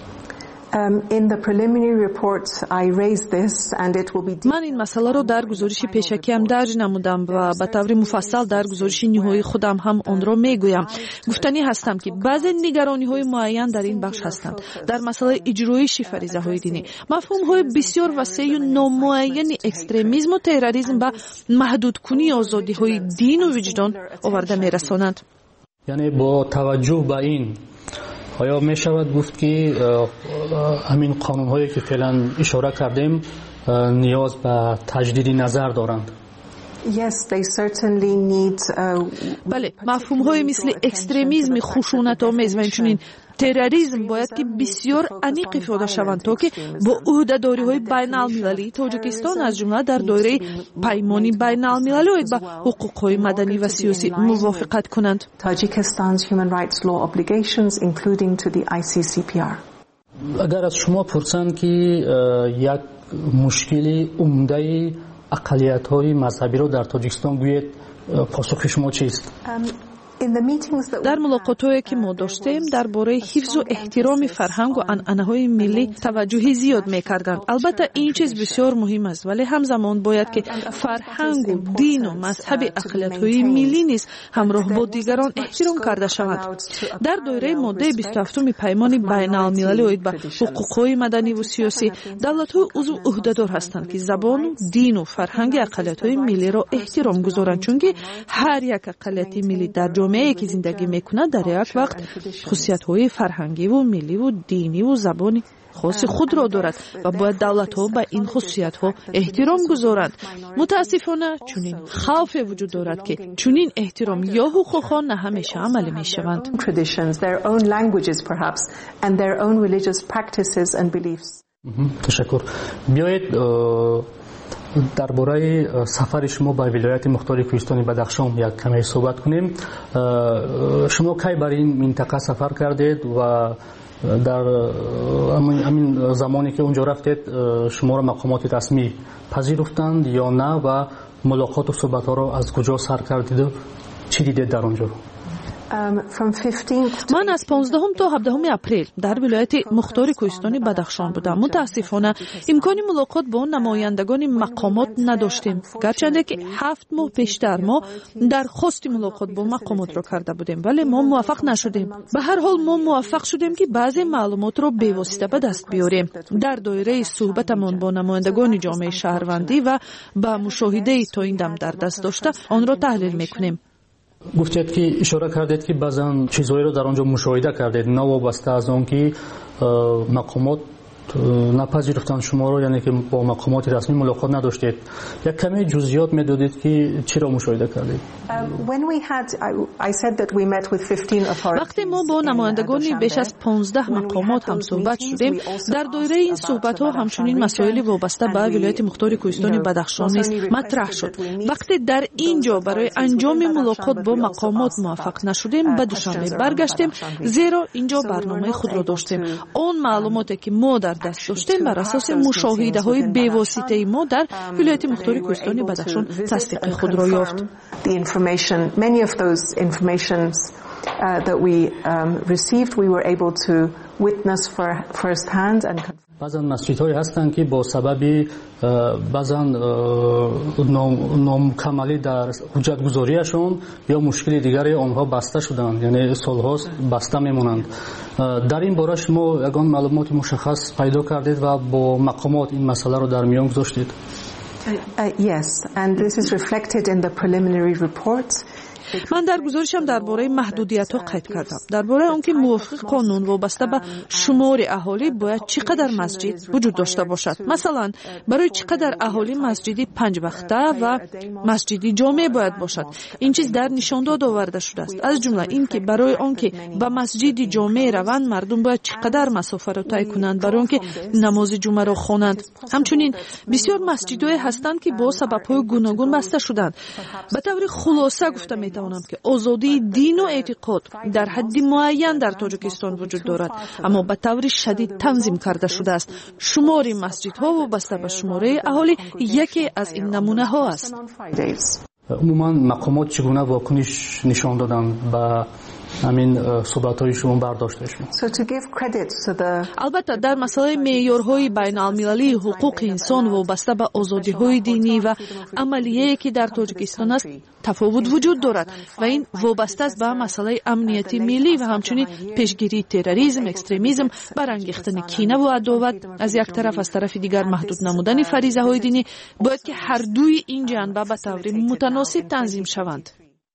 من این مسئله رو در گزارش پیشکیم درج نمودم و به طور مفصل در گزارش نهایی خودم هم آن را میگویم. گفتنی هستم که بعضی نگرانی های معین در این بخش هستند. در مسئله اجرایش فریضه های دینی مفهوم های بسیار وسیع و نامعین اکستریمیسم و تروریسم به محدود کنی آزادی های دین و وجدان آورده میرسانند. یعنی با توجه به این آیا می شود گفت که همین قانون هایی که فعلا اشاره کردیم نیاز به تجدید نظر دارند؟ Yes, they certainly need, uh, بله، مفهوم های مثل اکستریمیسم خشونت آمیز و همچنین تروریسم باید که بسیار عمیق افاده شوند تا که با عهده‌داری های بین المللی تاجیکستان از جمله در دایره پیمانی بین المللی با حقوق های مدنی و سیاسی موافقت کنند. Tajikistan's human rights law obligations including to the آی سی سی پی آر. اگر از شما پرسند که یک مشکل عمده اقلیت های مذهبی رو در تاجیکستان گوید، پاسخ شما چیست؟ در ملاقات‌هایی که ما داشتیم درباره حفظ و احترام فرهنگ و عنعنه‌های ملی توجه زیاد می‌کردند. البته این چیز بسیار مهم است، ولی همزمان باید که فرهنگ و دین و مذهب اقلیت‌های ملی نیز همراه با دیگران احترام کرده شود. در دایره ماده بیست و هفتم پیمان بین‌المللی با حقوق‌های مدنی و سیاسی دولت‌های عضو عهده‌دار هستند که زبان و دین و فرهنگ اقلیت‌های ملی را احترام گذارند، چون که هر یک اقلیت ملی در جامعه‌ای که زندگی می‌کند در یک وقت خصوصیت‌های فرهنگی و ملی و دینی و زبانی خاص خود را دارد و باید دولت‌ها به این خصوصیت‌ها احترام گذارند. متاسفانه چنین خوف وجود دارد که چنین احترام یا حقوق‌ها نه همیشه عملی می‌شوند. تشکر. بیایید درباره سفر شما به ولایت مختار کوهستان بدخشان یک کمی صحبت کنیم. شما کی بر این منطقه سفر کردید و در همین زمانی که اونجا رفتید شما را مقامات رسمی پذیرفتند یا نه و ملاقات و صحبت ها را از کجا سر کردید و چی دیدید در اونجا؟ من از پانزدهم تا هفدهم اپریل در ولایت مختار کوهستان بدخشان بودم. متاسفانه امکان ملاقات با نمایندگان مقامات نداشتیم، گرچه که هفت ماه پیشتر ما درخواست ملاقات با مقامات را کرده بودیم ولی ما موفق نشدیم. به هر حال ما موفق شدیم که بعضی معلومات را به واسطه به دست بیاریم. در دایره صحبتمان با نمایندگان جامعه شهروندی و با مشاهده تا این دم در دست داشته آن را تحلیل میکنیم. گفتید که اشاره کردید که بعضن چیزهایی رو در آنجا مشاهده کردید نه وابسته از آن که مقامات نپذیرفتن شما رو، یعنی که با مقامات رسمی ملاقات نداشتید. یک کمی جزئیات میدادید که چی را مشاهده کردید؟ وقتی ما با نمایندگان بیش از پانزده مقامات هم صحبت شدیم، در دایره این صحبت ها همچنین مسائل وابسته به ولایت مختار کوهستان بدخشان نیز مطرح شد. وقتی در اینجا برای انجام ملاقات با مقامات موفق نشدیم به دوشنبه برگشتیم، زیرا اینجا برنامه خود را داشتیم. آن معلوماتی که ما در دست داشتیم بر اساس مشاهده های بی‌واسطه ما در ولایت مختار کوهستان بدخشان تصدیق خود را یافت. بعضا مسجدهایی هستند که با سبب بعضا نامکملی در حجت گذاریشون یا مشکل دیگری آنها بسته شدند، یعنی سالهاست بسته میمونند. در این باره شما یگان معلومات مشخص پیدا کردید و با مقامات این مسئله رو در میان گذاشتید؟ Uh, yes, and this is reflected in the preliminary report. من در گزارشم درباره محدودیت‌ها قید کردم. درباره آنکه موافق قانون وابسته به شمار اهالی باید چقدر مسجد وجود داشته باشد. مثلا برای چقدر اهالی مسجدی پنج وقته و مسجدی جامع باید باشد. این چیز در نشانداد آورده شده است. از جمله اینکه برای آنکه به مسجدی جامع روند مردم باید چقدر مسافت را طی کنند برای آنکه نماز جمعه را خوانند. همچنین بسیار مسجدهای هستند که با سبب‌های گوناگون بسته شدند. به طور خلاصه گفته میتوانم که آزادی دین و اعتقاد در حد معین در تاجیکستان وجود دارد، اما به طور شدید تنظیم کرده شده است. شمار مسجدها وابسته به شماره اهالی یکی از این نمونه ها است. عموما مقامات چگونه واکنش نشان دادن به همین صحبت‌های شما برداشتش؟ البته در مسئله معیارهای بین المللی حقوق انسان وابسته به آزادی‌های دینی و عملیه که در تاجیکستان است تفاوت وجود دارد و این وابسته است به مسئله امنیتی ملی و همچنین پیشگیری تروریسم، اکستریمیسم، برانگیختن کینه و عداوت از یک طرف، از طرف دیگر محدود نمودن فریضه‌های دینی باید که هر دوی این جنبه به طور متناسب تنظیم شوند.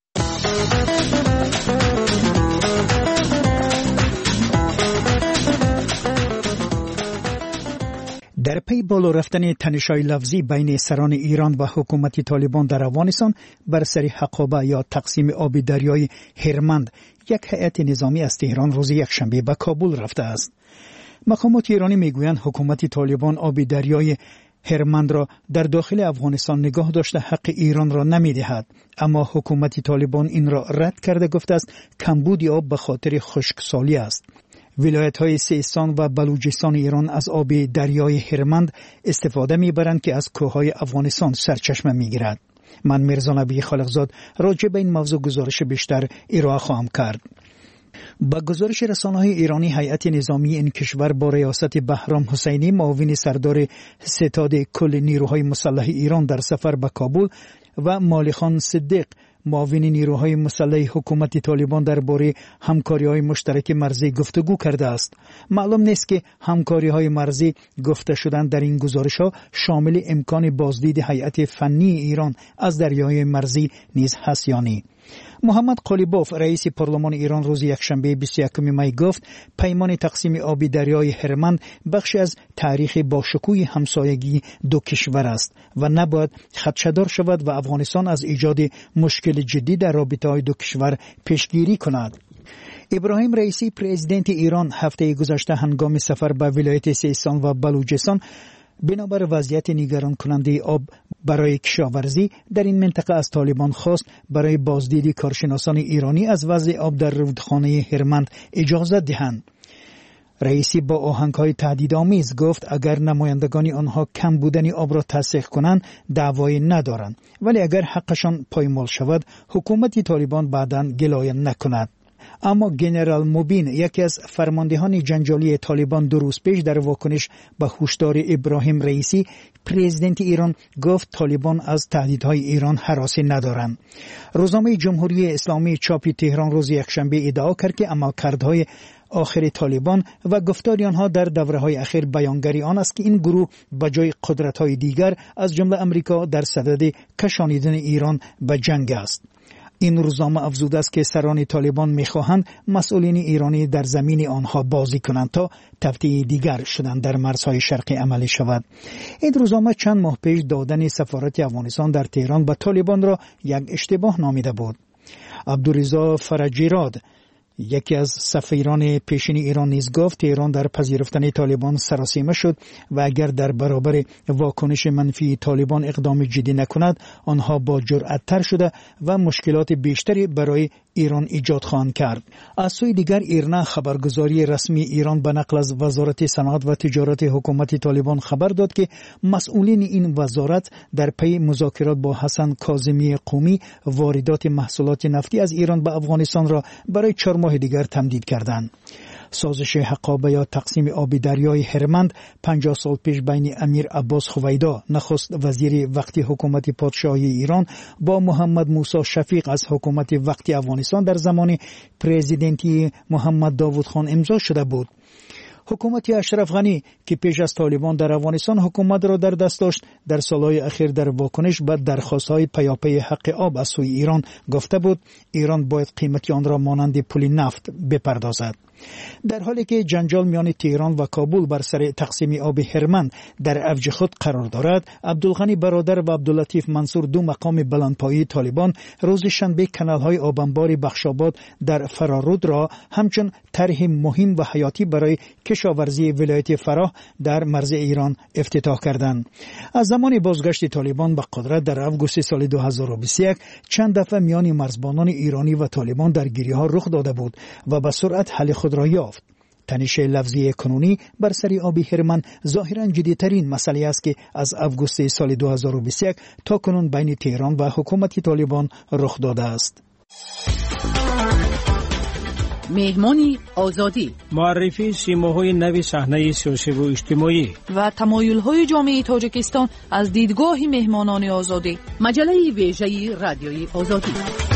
در پی بالا رفتن تنش‌های لفظی بین سران ایران و حکومت طالبان در افغانستان بر سر حقابه یا تقسیم آب دریای هرمند، یک هیئت نظامی از تهران روز یکشنبه به کابل رفته است. مقامات ایرانی میگویند حکومت طالبان آب دریای هرمند را در داخل افغانستان نگاه داشته حق ایران را نمی‌دهد، اما حکومت طالبان این را رد کرده گفته است کمبود آب به خاطر خشکسالی است. ولایت‌های سیستان و بلوچستان ایران از آب دریای هرمند استفاده می‌برند که از کوههای افغانستان سرچشمه می‌گیرد. من میرزا نبی خالقزاد راجع به این موضوع گزارش بیشتر ارائه خواهم کرد. با گزارش رسانه‌های ایرانی، هیئت نظامی این کشور با ریاست بهرام حسینی معاون سردار ستاد کل نیروهای مسلح ایران در سفر به کابل و مالیخان صدیق معاون نیروهای مسلح حکومت طالبان درباره همکاری‌های مشترک مرزی گفتگو کرده است. معلوم نیست که همکاری‌های مرزی گفته شدن در این گزارش‌ها شامل امکان بازدید هیئت فنی ایران از دریای مرزی نیز هست یا نه. محمد قالیباف رئیس پارلمان ایران روز یکشنبه بیست و یکم می گفت پیمان تقسیم آب دریای هرمند بخشی از تاریخ باشکوه همسایگی دو کشور است و نباید خدشه‌دار شود و افغانستان از ایجاد مشکل جدی در رابطه‌های دو کشور پیشگیری کند. ابراهیم رئیسی پرزیدنت ایران هفته گذشته هنگام سفر به ولایت سیستان و بلوچستان بنابر وضعیت نگران کننده آب برای کشاورزی در این منطقه از طالبان خواست برای بازدید کارشناسان ایرانی از وضع آب در رودخانه هرمند اجازه دهند. رئیسی با آهنگ‌های تهدیدآمیز گفت اگر نمایندگان آنها کم بودن آب را تصدیق کنند دعوایی ندارند، ولی اگر حقشان پایمال شود حکومت طالبان بعداً گلایه نکند. اما جنرال موبین، یکی از فرماندهان جنجالی طالبان، دو روز پیش در واکنش به هشدار ابراهیم رئیسی پرزیدنت ایران گفت طالبان از تهدیدهای ایران هراسی ندارند. روزنامه جمهوری اسلامی چاپی تهران روز یکشنبه ادعا کرد که عملکردهای آخر طالبان و گفتار آنها در دوره‌های اخیر بیانگری آن است که این گروه بجای قدرت‌های دیگر از جمله امریکا در صدد کشانیدن ایران به جنگ است. این روزنامه افزوده است که سران طالبان می‌خواهند مسئولین ایرانی در زمین آنها بازی کنند تا تفتیح دیگر شدن در مرزهای شرقی عملی شود. این روزنامه چند ماه پیش دادن سفارت افغانستان در تهران به طالبان را یک اشتباه نامیده بود. عبدالرضا فرجیراد، یکی از سفیران پیشین ایران، نیز گفت تهران در پذیرفتن طالبان سراسیمه شد و اگر در برابر واکنش منفی طالبان اقدام جدی نکند آنها با جرأت‌تر شده و مشکلات بیشتری برای ایران ایجاد خواهند کرد. از سوی دیگر ایرنا خبرگزاری رسمی ایران به نقل از وزارت صنعت و تجارت حکومت طالبان خبر داد که مسئولین این وزارت در پی مذاکرات با حسن کاظمی قومی واردات محصولات نفتی از ایران به افغانستان را برای چهار ماه دیگر تمدید کردند. سازش حقابه یا تقسیم آب دریای هرمند پنجاه سال پیش بین امیر عباس خویدا، نخست وزیر وقتی حکومت پادشاهی ایران، با محمد موسی شفیق از حکومت وقتی افغانستان در زمان پرزیدنتی محمد داوود خان امضا شده بود. حکومت اشرف غنی که پیش از طالبان در افغانستان حکومت را در دست داشت، در سالهای اخیر در واکنش به درخواست‌های پیاپی حق آب از سوی ایران گفته بود ایران باید قیمت آن را مانند پول نفت بپردازد. در حالی که جنجال میان تهران و کابل بر سر تقسیم آب هرمند در اوج خود قرار دارد، عبدالغنی برادر و عبداللطیف منصور، دو مقام بلندپایه طالبان، روز شنبه کانال‌های آبانبار بخشاباد در فرارود را همچون طرح مهم و حیاتی برای کشاورزی ولایت فراه در مرز ایران افتتاح کردند. از زمان بازگشت طالبان به قدرت در آگوست سال دو هزار و بیست و یک چند دفعه میان مرزبانان ایرانی و طالبان درگیری‌ها رخ داده بود و به سرعت حل خود را یافت. تنش لفظی کنونی بر سر آب هرمند ظاهراً جدی‌ترین مسئله است که از آگوست سال دو هزار و بیست و یک تا کنون بین تهران و حکومت طالبان رخ داده است. مهمانی آزادی، معرفی سیماهای نوی صحنه سیاسی و اجتماعی و تمایل‌های جامعه تاجیکستان از دیدگاه مهمانان آزادی. مجله ویژه رادیوی آزادی.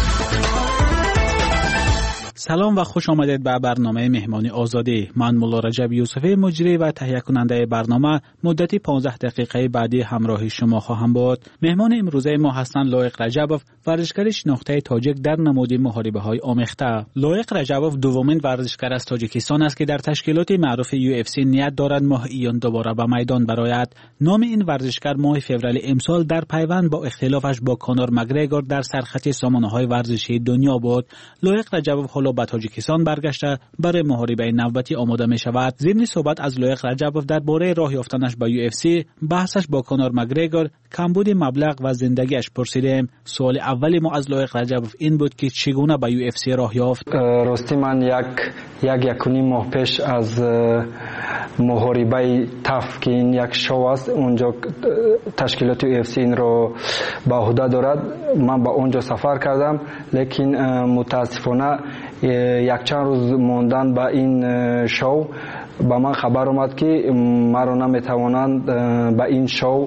سلام و خوش آمدید به برنامه مهمانی آزادی. من مولا رجب یوسفی مجری و تهیه کننده برنامه مدتی پانزده دقیقه بعدی همراه شما خواهم بود. مهمان امروزه ما هستند لایق رجبوف، ورزشکار شناخته تاجیک در نماد محاربه‌های آمیخته. لایق رجبوف دومین ورزشکار از تاجیکستان است که در تشکیلات معروف یو اف سی نیت دارد ماه ایون دوباره به میدان برآید. نام این ورزشکار ماه فوریه امسال در پیوند با اختلافش با کانور مگریگور در سرخط سامانه‌های ورزشی دنیا بود. لایق رجبوف حالا به تاجیکستان برگشته برای محاربه نوبتی آماده می شود. ضمن صحبت از لایق رجبوف درباره راه یافتنش به یو اف سی، بحثش با کانور مگریگور، کمبود مبلغ و زندگیش پرسیدیم. سوال اولی ما از لایق رجبوف این بود که چگونه به یو اف سی راه یافت. راستی من یک یک یکونی ماه پیش از محاربه تف که این یک شو است اونجا تشکیلات یو اف سی این رو به عهده دارد، من به اونجا سفر کردم، لیکن متاسفانه یک چند روز موندن به این شو به من خبر اومد که مرا نمیتوانند به این شو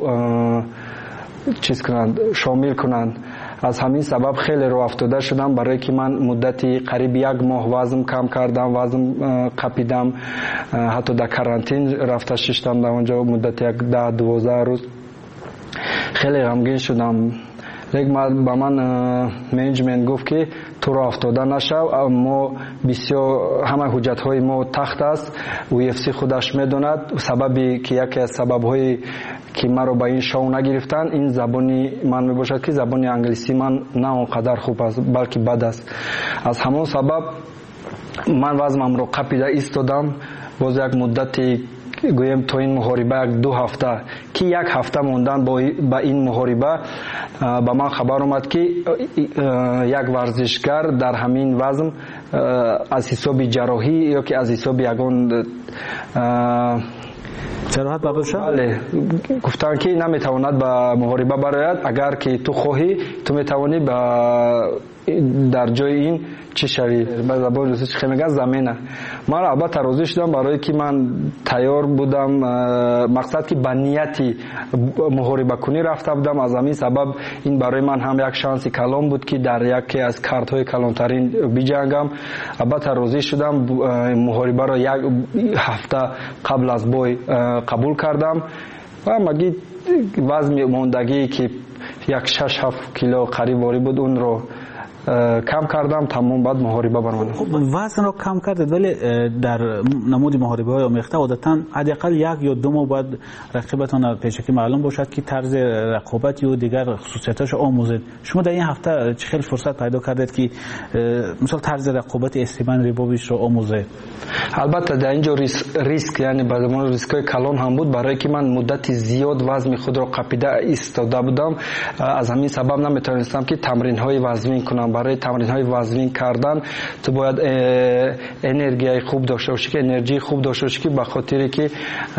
چیز کنند، شامل کنند. از همین سبب خیلی رو افتاده شدم، برای که من مدتی قریب یک ماه وزن کم کردم، وزن قپیدم، حتی در کرانتین رفته ششتم در اونجا مدت یک ده دوازده روز. خیلی غمگین شدم، لیکن با من منیجمنت گفت که تو را افتاده نشو، ما بسیار همه حجت های ما تخت است، و اف سی خودش میدوند. سببی که یکی از سبب های که مرا با این شو نگرفتن این زبانی من میباشد که زبانی انگلیسی من نه اونقدر خوب است بلکه بد است. از همون سبب من وزنم رو قپیده ایستادم. باز یک مدتی گویم تو این محاربه یک دو هفته که یک هفته موندن با این محاربه با من خبر اومد که یک ورزشکار در همین وزن از حساب جراحی یا که از حساب یگان جراحت برداشت، بله، گفتن که نمیتواند به محاربه برآید، اگر که تو خواهی تو میتوانی در جای این چی شوی. به زبان روسی چی میگن زمینه. من البته راضی شدم برای که من تیار بودم، مقصد که به نیتی محاربه کنی رفته بودم. از همین سبب این برای من هم یک شانس کلان بود که در یکی از کارت های کلانترین بجنگم. البته راضی شدم، محاربه را یک هفته قبل از بای قبول کردم و مگی وزن موندگی که یک شش هفت کیلو قریب واری بود اون رو کم کردم، تمام بعد محاربه برمانم. خب وزن رو کم کردید، ولی در نمود محاربه های آمیخته عادتا حداقل یک یا دو ماه بعد رقیبتان پیشکی معلوم باشد که طرز رقابت یا دیگر خصوصیتاش آموزید. شما در این هفته چه خیلی فرصت پیدا کردید که مثلا طرز رقابت استیون ریبوویچ رو آموزید؟ البته در اینجا ریسک, ریسک یعنی به زمان ریسکای کلان هم بود، برای که من مدتی زیاد وزن خود را قپیده ایستاده بودم. از همین سبب نمیتونستم که تمرین های وزنی کنم. برای تمرین های وزنی کردن تو باید انرژی خوب داشته باشی، که انرژی خوب داشته باشی که به خاطر که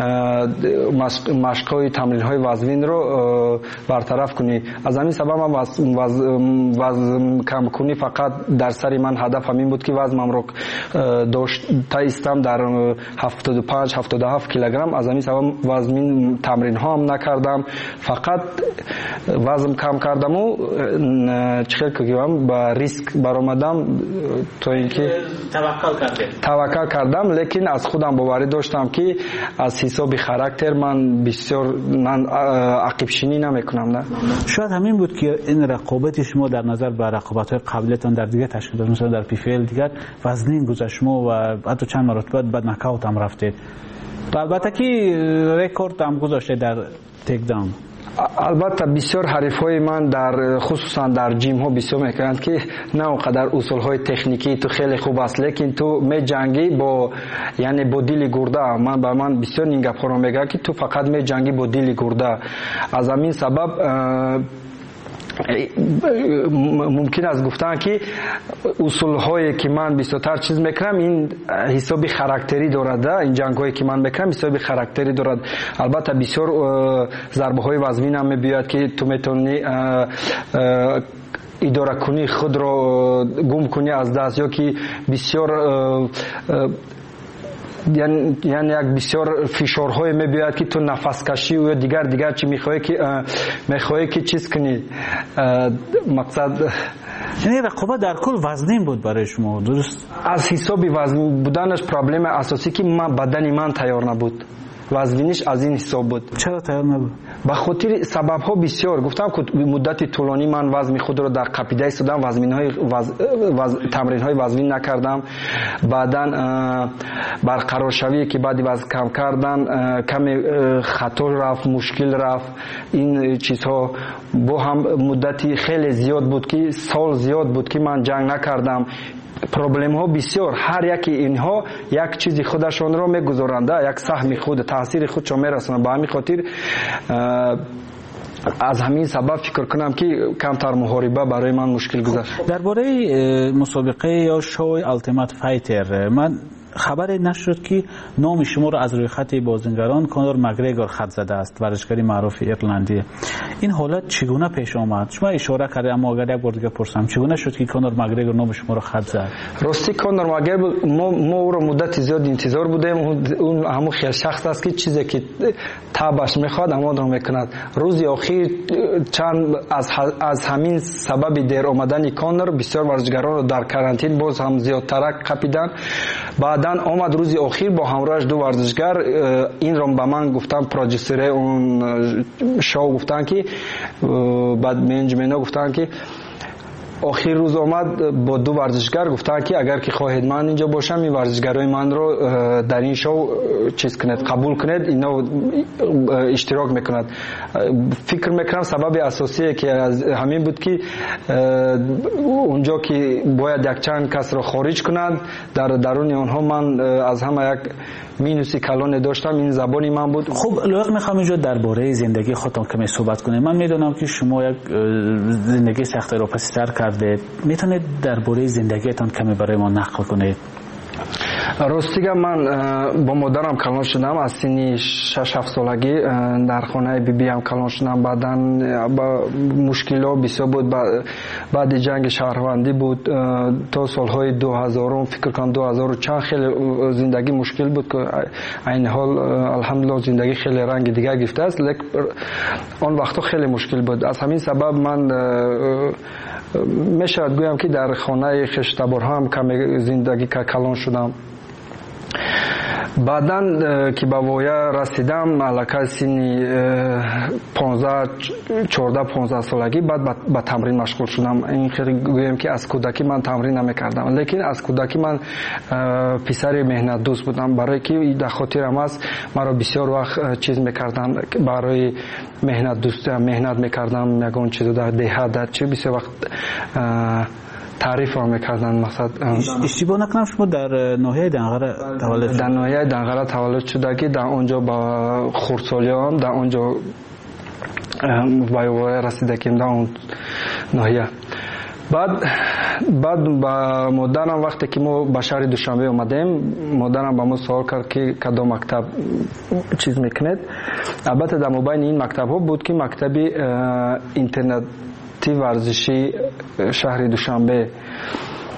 مشق های تمرین های وزنی رو برطرف کنی. از همین سبب من وزن کم کنی فقط در سری من هدف همین بود که وزنم رو داشته ایستم در هفتاد و پنج هفتاد و هفت کیلوگرم. از همین سبب وزن تمرین ها هم نکردم، فقط وزن کم کردم و چخیل که با ба риск баромадам, то инки таваккал кардем таваккал кардам, лекин аз худам боварӣ доштам ки аз ҳисоби характер ман бисёр ман ақибшинӣ намекунам. Да шояд ҳамин буд ки ин рақобати шумо дар назар ба рақобатҳои қаблиятон дар дигар ташкилот мисол дар пифел дигар вазнин гузашт шумо ва ҳатто чанд маротиба ба нокаут ҳам рафтед. албатта ки рекорд ҳам гузоштед дар текдаун. албатта бисёр ҳарифҳои ман дар хусусан дар ҷимҳо бисёр мекунанд ки на он қадар усулҳои техникӣ ту хеле хуб аст, лекин ту меҷангӣ бо яъне бо дили гурда. ман ба ман бисёр ин гапҳоро мегӯянд ки ту фақат меҷангӣ бо дили гурда. аз ҳамин сабаб мумкин аст гуфтан ки усулҳое ки ман бисёртар чиз мекунам ин ҳисоби характерӣ дорад. ин ҷангҳое ки ман мекунам ҳисоби характерӣ дорад. албатта бисёр зарбаҳои вазнинам мебиёяд ки ту метавонӣ идоракунии худро гум кунӣ аз даст, ё ки бисёр яъне як бисёр фишорҳое мебиёяд ки ту нафаскашӣ ё дигар дигар чи мехоҳӣ ки мехоҳӣ ки чиз кунӣ. мақсад яъне рақобат дар кул вазнин буд барои шумо, дуруст? аз ҳисоби вазнин буданаш проблемаи асосӣ ки ман бадани ман тайёр набуд. вазниниш аз ин ҳисоб буд. чаро тайёр набуд? ба хотири сабабҳо бисёр. гуфтам ки муддати тӯлонӣ ман вазни худро дар қапида истодам, вазминҳои тамринҳои вазнин накардам. баъдан барқароршавие ки баъди вазн кам кардан каме хато рафт, мушкил рафт. ин чизҳо бо ҳам муддати хеле зиёд буд ки сол зиёд буд ки ман ҷанг накардам. проблемҳо бисёр. ҳар яки инҳо як чизи худашонро мегузоранд, як саҳми худ, таъсири худшон мерасонанд. ба ҳамин хотир аз ҳамин сабаб фикр кунам ки камтар муҳориба барои ман мушкил гузашт. дар бораи мусобиқаи ё шоуи Ultimate Fighter ман хабаре нашуд ки номи шуморо аз рӯйхати бозингарон Конор Макгрегор хат задааст, варзишгари маъруфи ирландӣ. ин ҳолат чӣ гуна пеш омад? шумо ишора кардед, аммо агар як бор дига пурсам, чӣ гуна шуд ки Конор Макгрегор номи шуморо хат зад? рости Конор Макгрегор мо ӯро муддати зиёд интизор будем. он ҳамон хел шахс аст ки чизе ки табаш мехоҳад ҳамонро мекунад. рӯзи охир чанд аз ҳамин сабаби дер омадани Конор бисёр варзишгаронро дар карантин боз ҳам зиёдтарак қапиданд. баъдан омад рӯзи охир бо ҳамроҳаш ду варзишгар инро ба ман гуфтан, продюсери он шоу гуфтан ки баъд менеҷментҳо гуфтан ки охир рӯз омад бо ду варзишгар гуфтан ки агар ки хоҳед ман инҷо бошам, ин варзишгарои манро дар ин шоу чиз кунед, қабул кунед, ино иштирок мекунад. фикр мекунам сабаби асосие ки ҳамин буд ки онҷо ки бояд якчанд касро хориҷ кунад, дар даруни онҳо ман аз ҳама як минуси калоне доштам. ин забони ман буд. хуб, лоиқ мехоҳам инҷо дар бораи зиндагии худтон каме суҳбат кунем. ман медонам ки шумо як зиндагии сахтаро паситар кардед. метавонед дар бораи зиндагиятон каме барои мо нақл кунед? ростига ман бо модарам калон шудам. аз синни шаш ҳафт солагӣ дар хонаи бибиам калон шудам. баъдан мушкило бисёр буд. баъди ҷанги шаҳрвандӣ буд то солҳои дуҳазорум, фикр кунам ду ҳазору чанд хеле зиндагӣ мушкил буд ки айни ҳол алҳамдулиллоҳ зиндагӣ хеле ранги дигар гирифтааст, лекин он вақто хеле мушкил буд. аз ҳамин сабаб ман мешавад гӯям ки дар хонаи хештаборҳоам каме зиндагӣ калон шудам. баъдан ки ба воя расидам, аллакай синни чордаҳ понздаҳ солагӣ, баъд ба тамрин машғул шудам. ин хеле гӯям ки аз кӯдакӣ ман тамрин намекардам, лекин аз кӯдакӣ ман писари меҳнатдӯст будам, барое ки дар хотирам аст маро бисёр вақт чиз мекардам, барои меҳнатдӯстӣ меҳнат мекардам, ягон чизо дар деҳа дар чи бисёр вақт تعریف میکردن. مثلا اشتباه نکنم شما در ناحیه دنقره تولد در ناحیه دنقره تولد شدگی در اونجا با خردسالیام در اونجا وایواره رسیدگیم در اون ناحیه. بعد بعد با مادرم وقتی که ما به شهر دوشنبه اومدیم مادرم با ما سوال کرد که کدام مکتب چیز میکنید. البته در مابین این مکتب ها بود که مکتبی اینترنتی ورزشی شهر دوشنبه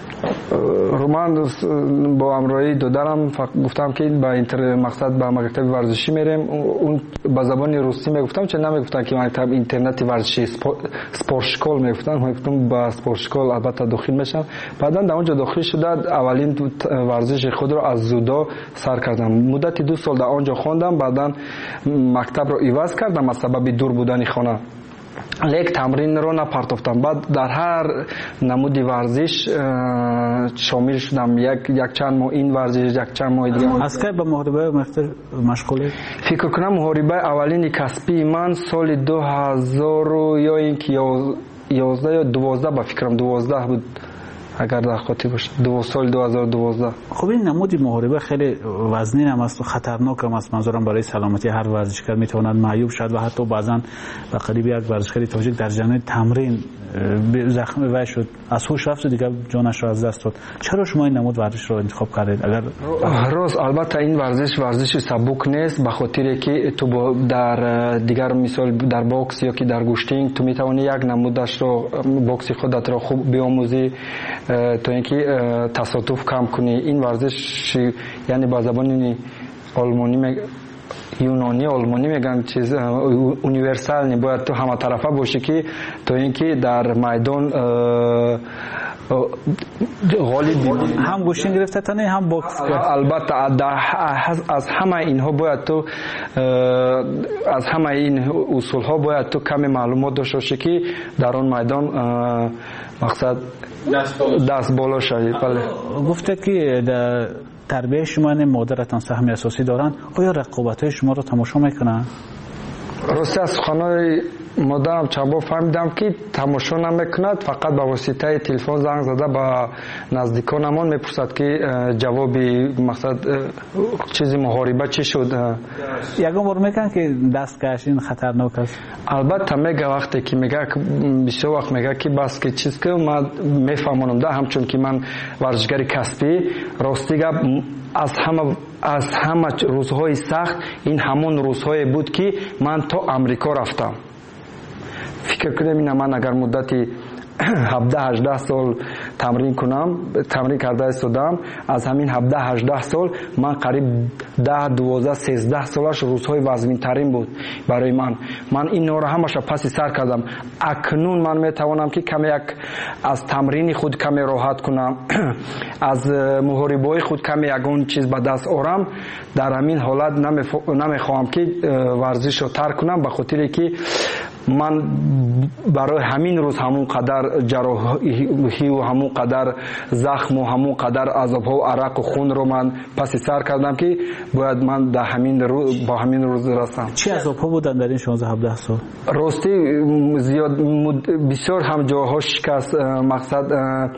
من با همراهی دادرم گفتم که با اینتر مقصد به مکتب ورزشی میریم. اون با زبان روسی میگفتم، چه نمیگفتن که مکتب اینترنتی ورزشی سپورت شکل میگفتن. من گفتم با سپورت شکل البته داخل میشم. بعدا در اونجا داخل شده اولین ورزش خود رو از زودو سر کردم. مدت دو سال در اونجا خواندم. بعدا مکتب رو عوض کردم از سبب دور بودن خانه. لیک تمرین رو نپرداختم. بعد در هر نمودی ورزش شامل شدم. یک یک چند ماه این ورزش، یک چند ماه دیگه. از کی به محاربه مشغولی؟ فکر کنم محاربه اولین کسبی من سال دو هزار یا اینکه یازده یا دوازده با فکرم دوازده بود اگر در خاطر باشه. دو سال دو هزار و دوازده. خب این نمودی محاربه خیلی وزنی هم است و خطرناک هم است. منظورم برای سلامتی هر ورزشکار میتواند معیوب شد و حتی بعضا به قریب یک ورزشکار تاجیک در جریان تمرین زخمی وای شد، از هوش رفت و دیگه جانش را از دست داد. چرا شما این نمود ورزش رو انتخاب کردید؟ اگر راست البته این ورزش ورزش سبک نیست، به خاطر که تو در دیگر مثال در باکس یا که در گوشتینگ تو میتونی یک نمودش رو باکس خودت رو خوب بیاموزی تا اینکه تصادف کم کنی. این ورزش یعنی با زبان آلمانی یونانی آلمانی میگن چیز اونیورسال نی، باید تو همه طرفه باشی که تا اینکه در میدان غالب بودی. هم گوشین گرفته تنه هم باکس. البته از همه اینها باید تو از همه این اصول ها باید تو کمی معلومات داشته باشی که در اون میدان مقصد دست بالا شوی. بله. گفته که تربیه شما نه مادرتان سهم اساسی دارن. آیا رقابت‌های شما رو تماشا میکنن؟ راستی از خانه مادرم چند بار فهمیدم که تماشا نمیکند، فقط با واسطه تلفن زنگ زده با نزدیکانمان میپرسد که جواب مقصد چیزی محاربه چی شد. یگان بار میگن که دست کشین خطرناک است. البته میگه وقتی که میگه بسیار وقت میگه که بس که چیز که من میفهمونم ده، همچون که من ورزشکار کسبی راستی گپ از همه از همه روزهای سخت این همون روزهای بود که من تا امریکا رفتم. فکر کنم این من اگر مدتی هفده هجده سال تمرین کنم تمرین کرده استادم، از همین هفده هجده سال من قریب ده دوازده سیزده سالش روزهای وزمین ترین بود برای من. من این نور همش پس سر کردم. اکنون من میتوانم که کمی یک از تمرین خود کمی راحت کنم، از محاربه خود کمی یگون چیز به دست آورم. در همین حالت نمیخواهم که ورزش رو ترک کنم، به خاطر که من برای همین روز همون قدر جراحی و همون قدر زخم و همون قدر عذاب ها و عرق و خون رو من پس سر کردم که باید من در همین روز با همین روز رسم. چی عذاب ها بودن در این شانزده هفده سال؟ راستی زیاد بسیار هم جاها شکست، مقصد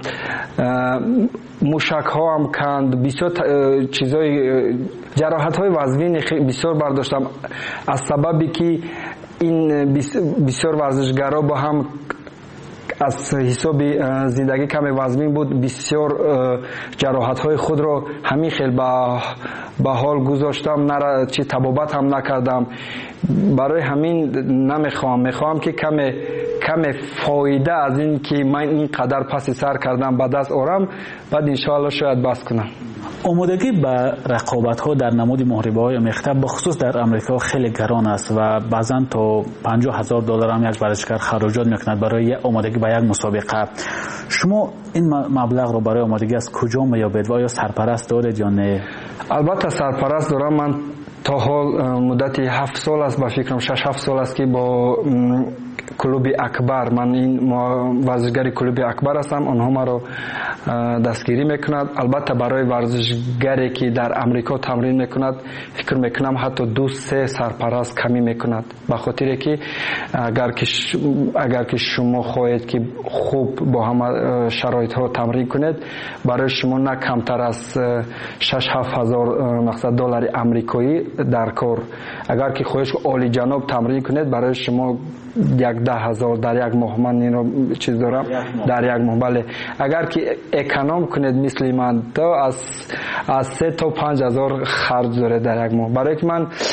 موشک ها هم کند، بسیار چیزای جراحت های وزنی بسیار برداشتم از سببی که این بسیار ورزشگرا با هم از حساب زندگی کم وزنی بود، بسیار جراحت های خود را همین خیلی به حال گذاشتم، نه چی طبابت هم نکردم. برای همین نمیخوام میخوام که کم کم فایده از این که من این قدر پس سر کردم به دست آورم، بعد انشاءالله شاید بس کنم. آمادگی به رقابت ها در نمود محاربه های مختلف بخصوص در امریکا خیلی گران است و بعضا تا پنجاه هزار دلار هم یک ورزشکار خراجات میکند برای آمادگی به یک مسابقه. شما این مبلغ رو برای آمادگی از کجا میابید و آیا سرپرست دارید یا نه؟ البته سرپرست دارم. من تا حال مدتی هفت سال است، با فکرم شش هفت سال است که با کلوب اکبر، من این ورزشگر کلوب اکبر هستم، آنها ما رو دستگیری میکند. البته برای ورزشگری که در امریکا تمرین میکند فکر میکنم حتی دو سه سرپرست کمی میکند، به خاطر که اگر که اگر که شما خواهید که خوب با همه شرایط ها تمرین کنید، برای شما نه کمتر از شش هفت هزار مقصد دلار امریکایی در کار. اگر که خواهید عالی جناب تمرین کنید برای شما یک ده هزار در یک ماه، من این رو چیز دارم در یک ماه. بله اگر که اکانوم کنید مثل من تا از از سه تا پنج هزار خرج داره در یک ماه. برای که من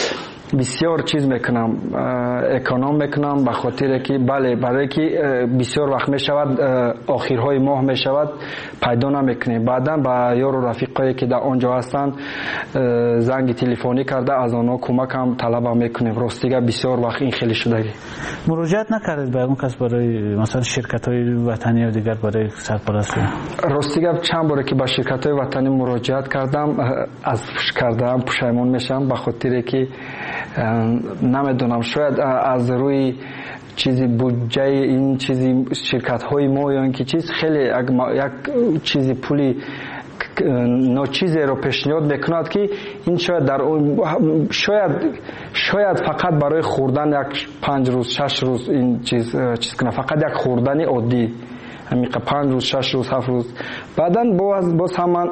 بسیار چیز میکنم، اکونوم میکنم، به خاطر که بله برای که بسیار وقت میشود آخرهای ماه میشود پیدا نمیکنیم. بعدا با یار و رفیقایی که در آنجا هستند زنگ تلفنی کرده از آنها کمک هم طلب میکنیم. راستیگه بسیار وقت این خیلی شدگی. مراجعت نکردید به اون کس برای مثلا شرکت های وطنی و دیگر برای سرپرستی؟ راستیگه چند باره که با شرکت های وطنی مراجعت کردم، از فش کردم پشیمون میشم به خاطر که نمیدونم شاید از روی چیزی بودجه این چیزی شرکت های ما یا اینکه چیز خیلی یک چیزی پولی ناچیزی رو پیشنهاد میکند که این شاید در شاید شاید فقط برای خوردن یک پنج روز شش روز این چیز چیز کنه، فقط یک خوردن عادی همین پنج روز شش روز هفت روز. بعداً باز باز هم من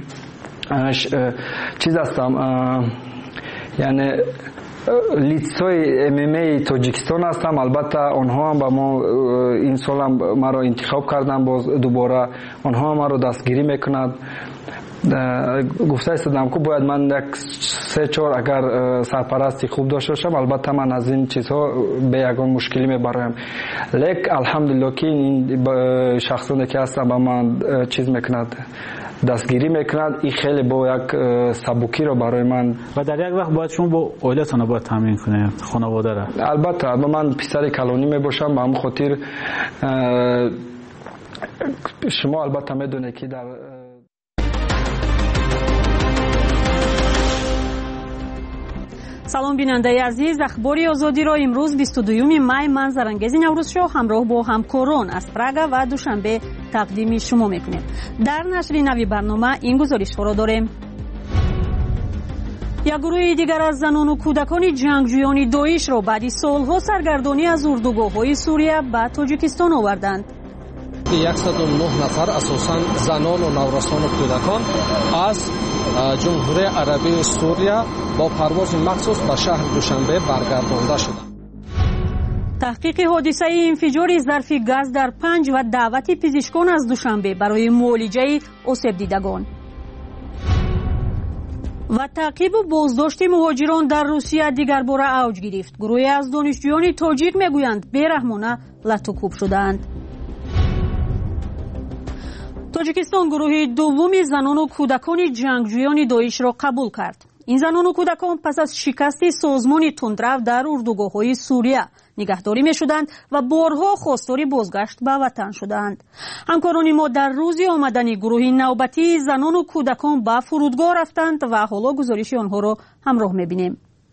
چیز هستم، یعنی لیتسای ام ام ای تاجیکستان هستم. البته آنها هم با ما این سال هم ما رو انتخاب کردن، باز دوباره آنها ما رو دستگیری میکنند. گفته استادم که باید من یک سه چهار اگر سرپرستی خوب داشته باشم، البته من از این چیزها به یگان مشکلی میبرایم. لیک الحمدلله که این شخصانی که هستن با من چیز میکند دستگیری میکند، این خیلی با یک سبکی رو برای من. و در یک وقت باید شما با عائلتون باید تامین کنه خانواده را؟ البته من پسر کلانی میباشم، به همون خاطر شما البته میدونه که در салом бинандаи азиз, ахбори озодиро имрӯз бисту дуюми май ман зарангези наврӯзшоҳ ҳамроҳ бо ҳамкорон аз прага ва душанбе тақдими шумо мекунем. дар нашри нави барнома ин гузоришҳоро дорем. як гурӯҳи дигар аз занону кӯдакони ҷангҷӯёни доишро баъди солҳо саргардонӣ аз урдугоҳҳои сурия ба тоҷикистон оварданд. яксаду нӯҳ нафар асосан занону наврасону кӯдакон аз ҷумҳурияи арабии сурия бо парвози махсус ба шаҳри душанбе баргардонда шуданд. таҳқиқи ҳодисаи инфиҷори зарфи газ дар панҷ ва даъвати пизишкон аз душанбе барои муолиҷаи осебдидагон ва таъқибу боздошти муҳоҷирон дар русия дигарбора авҷ гирифт. гурӯҳе аз донишҷӯёни тоҷик мегӯянд бераҳмона латукӯб шудаанд. тоҷикистон гурӯҳи дуввуми занону кӯдакони ҷангҷӯёни доишро қабул кард. ин занону кӯдакон пас аз шикасти созмони тундрав дар урдугоҳҳои сурия нигаҳдорӣ мешуданд ва борҳо хостори бозгашт ба ватан шуданд. ҳамкорони мо дар рӯзи омадани гурӯҳи навбатии занону кӯдакон ба фурудгоҳ рафтанд ва ҳоло гузориши онҳоро ҳамроҳ мебинем.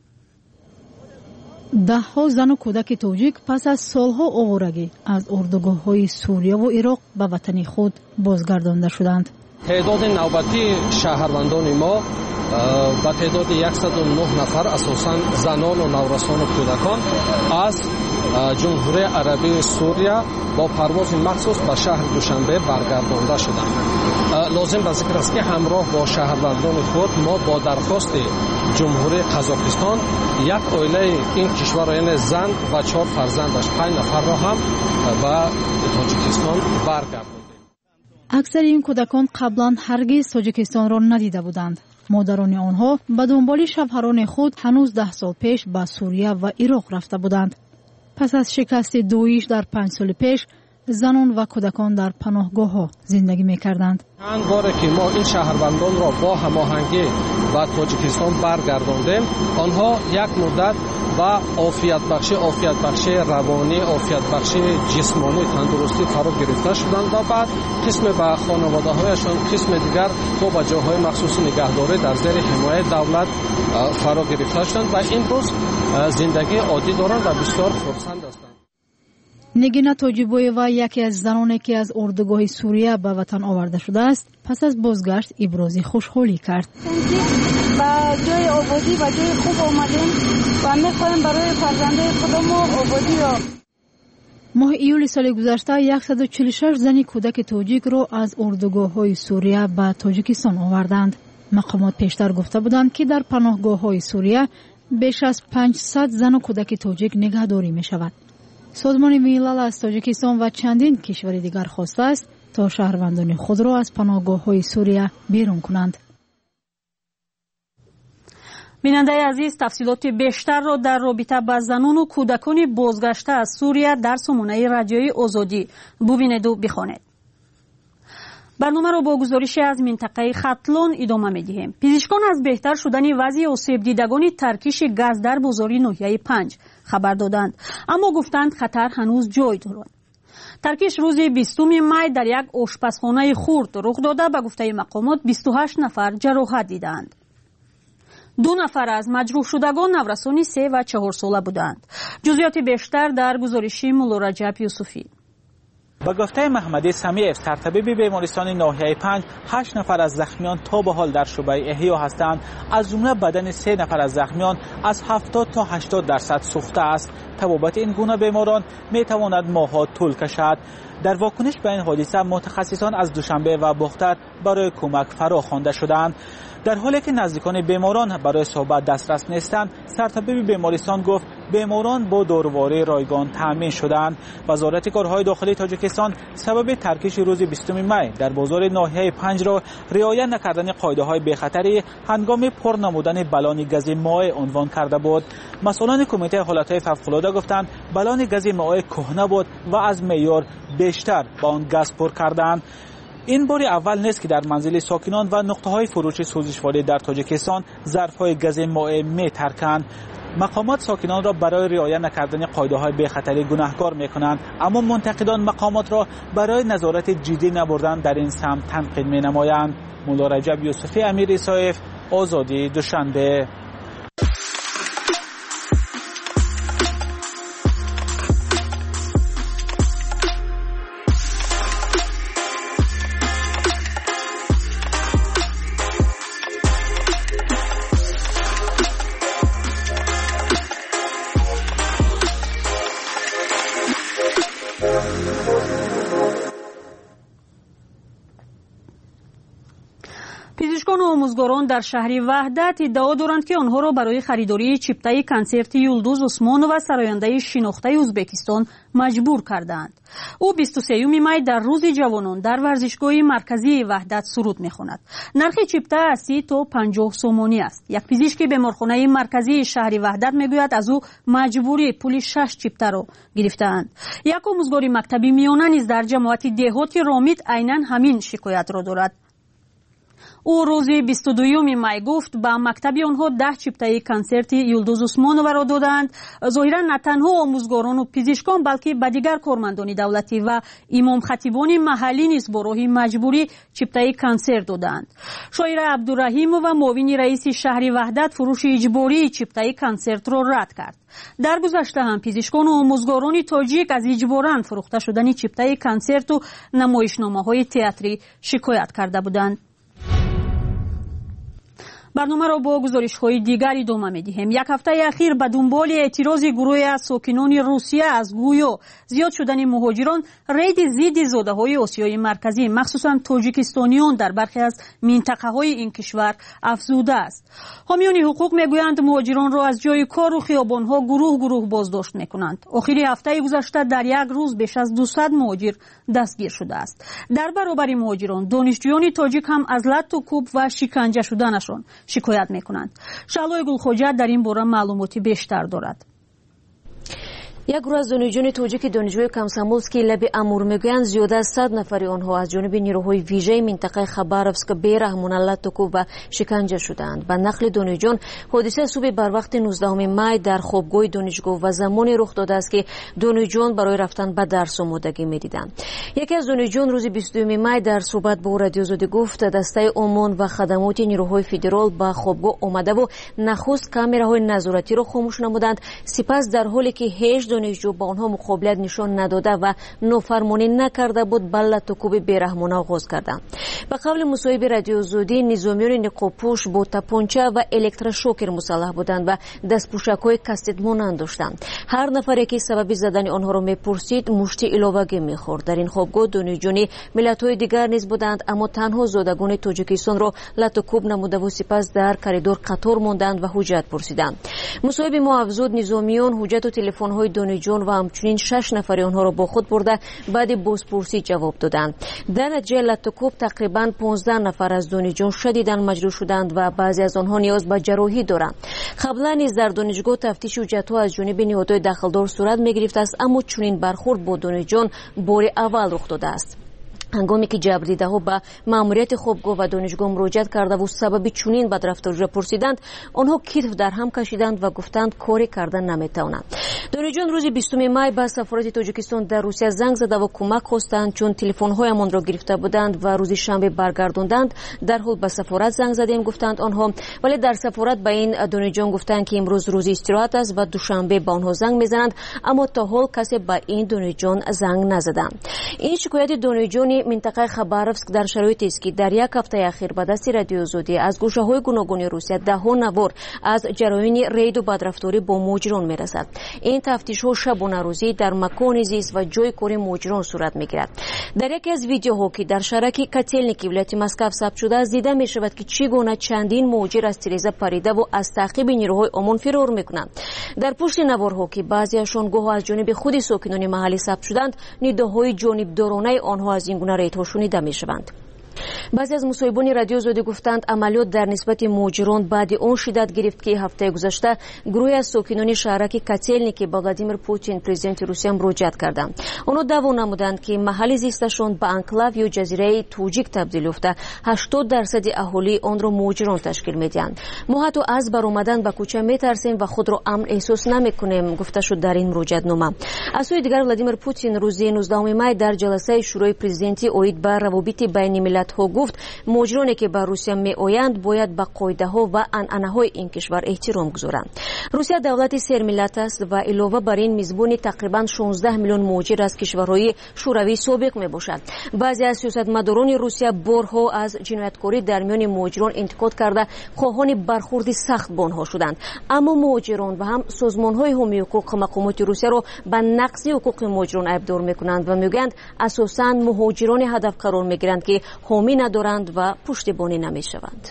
даҳҳо зану кӯдаки тоҷик пас аз солҳо оварагӣ аз урдугоҳҳои сурияву ироқ ба ватани худ бозгардонда шуданд. теъдоди навбатии шаҳрвандони мо ба теъдоди яксаду нӯҳ нафар асосан занону наврасону кӯдакон аз ҷумҳурияи арабии сурия бо парвози махсус ба шаҳри душанбе баргардонда шуданд. лозим ба зикр аст ки ҳамроҳ бо шаҳрвандони худ мо бо дархости ҷумҳурии қазоқистон як оилаи ин кишвар яъне зан ва чор фарзандаш панҷ нафарро ҳам ба тоҷикистон баргардондем. аксари ин кӯдакон қаблан ҳаргиз тоҷикистонро надида буданд. модарони онҳо ба дунболи шавҳарони худ ҳанӯз даҳ сол пеш ба сурия ва ироқ рафта буданд. пас аз шикасти доиш дар панҷ соли пеш занон ва кӯдакон дар паноҳгоҳҳо зиндагӣ мекарданд. чанд боре ки мо ин шаҳрвандонро бо ҳамоҳангӣ ба тоҷикистон баргардондем, онҳо як муддат ба офиятбахшӣ офиятбахшӣ равонӣ офиятбахшӣ ҷисмонӣ тандурустӣ фаро гирифта шуданд ва баъд қисме ба хонаводаҳояшон, қисме дигар то ба ҷойҳои махсуси нигаҳдорӣ дар зери ҳимояи давлат фаро гирифта шуданд ва имрӯз зиндагии оддӣ доранд ва бисёр хурсанд ҳастанд. нигина тоҷибоева яке аз заноне ки аз урдугоҳи сурия ба ватан оварда шудааст, пас аз бозгашт ибрози хушҳолӣ кард. ба ҷои ободӣ ба ҷои хуб омадем ва мехоҳем барои фарзандаи худомо ободиро. моҳи июли соли гузашта яксаду чилу шаш зани кӯдаки тоҷикро аз урдугоҳҳои сурия ба тоҷикистон оварданд. мақомот пештар гуфта буданд ки дар паноҳгоҳҳои сурия беш аз панҷсад зану кӯдаки тоҷик нигаҳдорӣ мешавад. созмони милал аз тоҷикистон ва чандин кишвари дигар хостааст то шаҳрвандони худро аз паноҳгоҳҳои сурия берун кунанд. بیننده عزیز، تفصیلات بیشتر را در رابطه با زنان و کودکان بازگشته از سوریه در سامانه رادیوی آزادی ببینید و بخوانید. برنامه را با گزارش از منطقه ختلان ادامه می‌دهیم. پزشکان از بهتر شدن وضع آسیب دیدگان ترکیش گاز در بازار ناحیه پنج خبر دادند، اما گفتند خطر هنوز جای دارد. ترکیش روز بیستم می در یک آشپزخانه خرد رخ داده. به گفته مقامات بیست و هشت نفر جراحت دیدند. دو نفر از مجروح شدگان نورسان سه و چهار ساله بودند. جزئیات بیشتر در گزارش مولا رجب یوسفی. با گفته محمد سمیف، سرطبیب بیمارستان ناحیه پنج، هشت نفر از زخمیان تا به حال در شعبه احیا هستند. از جمله بدن سه نفر از زخمیان از هفتاد تا هشتاد درصد سوخته است. طبابت این گونه بیماران می تواند ماه‌ها طول کشد. در واکنش به این حادثه متخصصان از دوشنبه و باختر برای کمک فرا خوانده شدند. در حالی که نزدیکان بیماران برای صحبت دسترس نیستند، سرطبیب بیمارستان گفت بیماران با دارواری رایگان تامین شدند. وزارت کارهای داخلی تاجیکستان سبب ترکیش روز بیستم می در بازار ناحیه پنج را رعایت نکردن قاعده‌های بی‌خطری هنگام پر نمودن بالون گاز مائع عنوان کرده بود. مسئولان کمیته حالت‌های فوق‌العاده گفتند بالون گاز مائع کهنه بود و از معیار بیشتر با آن گاز پر کردند. این بار اول نیست که در منزل ساکنان و نقطه‌های فروش سوزشواری در تاجیکستان ظرف‌های گاز مائع می‌ترکند. مقامات ساکنان را برای رعایت نکردن قاعده‌های بی‌خطری گناهکار می‌کنند، اما منتقدان مقامات را برای نظارت جدی نبردن در این سمت تنقید می‌نمایند. مولا رجب یوسفی، امیر ایسایف، آزادی، دوشنبه. پزشکان و آموزگاران در شهر وحدت ادعا دارند که آنها را برای خریداری چیپتای کنسرت یلدوز عثمانова سراینده شناخته ازبکستان مجبور کردند. او بیست و سوم می در روز جوانان در ورزشگاه مرکزی وحدت سرود می‌خواند. نرخ چیپتا از سی تا پنجاه سومانی است. یک پزشک بیمارخانه مرکزی شهر وحدت میگوید از او مجبوری پول شش چیپتا را گرفتند. یک آموزگار مکتبی میانه نیز در جماعت دهات رامید عیناً همین شکایت را دارد. او روز بیست و دوم می گفت با مکتبی آنها ده چیپتای کنسرت یلدوز عثمانова را دادند. ظاهرا نه تنها آموزگاران و پزشکان بلکه به دیگر کارمندان دولتی و امام خطیبان محلی نیز با راه مجبوری چیپتای کنسرت دادند. شاعر عبدالرحیم و معاون رئیس شهر وحدت فروش اجباری چیپتای کنسرت را رد کرد. در گذشته هم پزشکان و آموزگاران تاجیک از اجباراً فروخته شدن چیپتای کنسرت و نمایشنامه‌های تئاتری شکایت کرده بودند. برنامه را با گزارش‌های دیگری ادامه می‌دهیم. یک هفته اخیر به دنبال اعتراض گروهی از ساکنان روسیه از گویا زیاد شدن مهاجران، رید ضد زاده‌های آسیای مرکزی مخصوصاً تاجیکستانیان در برخی از منطقه‌های این کشور افزوده است. حامیان حقوق میگویند مهاجران را از جای کار و خیابان‌ها گروه گروه بازداشت می‌کنند. آخر هفته گذشته در یک روز بیش از دویست مهاجر دستگیر شده است. در برابر مهاجران، دانشجویان تاجیک هم از لط و کوب و شکنجه شدنشان شکایت میکنند. شعلای گلخوجه در این باره معلوماتی بیشتر دارد. یک گروه از دانشجویان تاجیک دانشگاه کامسامولسکی لب امور میگویند زیاده از صد نفر آنها از جانب نیروهای ویژه منطقه خباروفسک بیرحمانه لط و کوب و شکنجه شدند. به نقل دانشجویان، حادثه صبح بر وقت نوزدهم می در خوابگاه دانشگاه و زمانی رخ داده است که دانشجویان برای رفتن به درس آمادگی می‌دیدند. یکی از دانشجویان روز بیست و دوم می در صحبت با رادیو آزادی گفت دسته امان و خدمات نیروهای فدرال به خوابگاه آمده و نخست کامراهای نظارتی را خاموش نمودند، سپس در حالی که هیچ دانشجو با آنها مقابلت نشان نداده و نافرمانی نکرده بود به لط و کوب بیرحمانه آغاز کردند. به قول مصاحب رادیو آزادی، نظامیان نقابپوش با تپانچه و الکتروشوکر مسلح بودند و دستپوشک‌های کاستید مانند داشتند. هر نفری که سبب زدن آنها را میپرسید مشتی علاوه‌ای میخورد. در این خوابگاه دانشجویان ملت‌های دیگر نیز بودند، اما تنها زادگان تاجیکستان را لط و کوب نموده و سپس در کاریدور قطار ماندند و حجت پرسیدند. مصاحب ما افزود نظامیان حجت و تلفن‌های دونیجون و همچنین شش نفر آنها را با خود برده بعد بازپرسی جواب دادند. در نتیجه لطوکوب تقریبا پانزده نفر از دونیجون شدیداً مجروح شدند و بعضی از آنها نیاز به جراحی دارند. قبلا نیز در دانشگاه تفتیش حجت‌ها از جانب نهادهای دخلدار صورت می‌گرفته است، اما چنین برخورد با دونیجون بار اول رخ داده است. هنگامی که جبردیده‌ها به ماموریت خوابگاه و دانشگاه مراجعت کرده و سبب چنین بدرفتاری را پرسیدند، آنها کتف در هم کشیدند و گفتند کاری کردن نمی‌توانند. دونیجون روز بیستم می به سفارت تاجیکستان در روسیه زنگ زده و کمک خواستند، چون تلفن‌هایمان را گرفته بودند و روز شنبه برگرداندند. در حال به سفارت زنگ زدیم گفتند آنها، ولی در سفارت به این دونیجون گفتند که امروز روز استراحت است و دوشنبه به آنها زنگ می‌زنند، اما تا حال کسی به این دونیجون زنگ نزدند. این شکایت دونیجون منطقه خباروفسک در شرایطی است که در یک هفته اخیر به دست رادیو آزادی از گوشه‌های گوناگون روسیه ده‌ها نوار از جرایم ریید و بدرفتاری با مهاجران می‌رسد. این تفتیش‌ها شبانه روزی در مکان زیست و جای کار مهاجران صورت می‌گیرد. در یکی از ویدیوها که در شهرک کاتلنیکی ولایت مسکو ثبت شده است دیده می‌شود که چگونه چندین مهاجر از تریزه پریده و از تعقیب نیروهای امن فرار می‌کنند. در پشت نوارها که بعضی‌هاشان گاه از جانب خود ساکنان محلی ثبت شدند، نداهای جانبدارانه آنها از این گونه ریدها شنیده می‌شوند. بعضی از مصاحبان رادیو آزادی گفتند عملیات در نسبت مهاجران بعد آن شدت گرفت که هفته گذشته گروهی از ساکنان شهرک کاتلنیکی به ولادیمیر پوتین پرزیدنت روسیه مراجعت کردند. آنها دعوا نمودند که محل زیستشان به انکلاو یا جزیره توجیک تبدیل یافته، هشتاد درصد اهالی آن را مهاجران تشکیل میدهند. ما حتی از برآمدن به کوچه میترسیم و خود را امن احساس نمیکنیم، گفته شد در این مراجعتنامه. از سوی دیگر ولادیمیر پوتین روز نوزدهم می در جلسه شورای پرزیدنتی اوید به روابط بین ملت ها گفت مهاجرانی که به روسیه می آیند باید به قاعده ها و عنعنه های این کشور احترام گذارند. روسیه دولتی سرملت است و علاوه بر این میزبان تقریبا شانزده میلیون مهاجر از کشورهای شوروی سابق می باشد. بعضی از سیاستمداران روسیه بارها از جنایتکاری در میان مهاجران انتقاد کرده خواهان برخورد سخت با آنها شدند، اما مهاجران و هم سازمان های حقوقی حقوق مقامات روسیه را به نقض حقوق مهاجران ابدار میکنند و میگویند اساساً مهاجران هدف قرار میگیرند که حامی ندارند و پشتیبانی نمیشوند.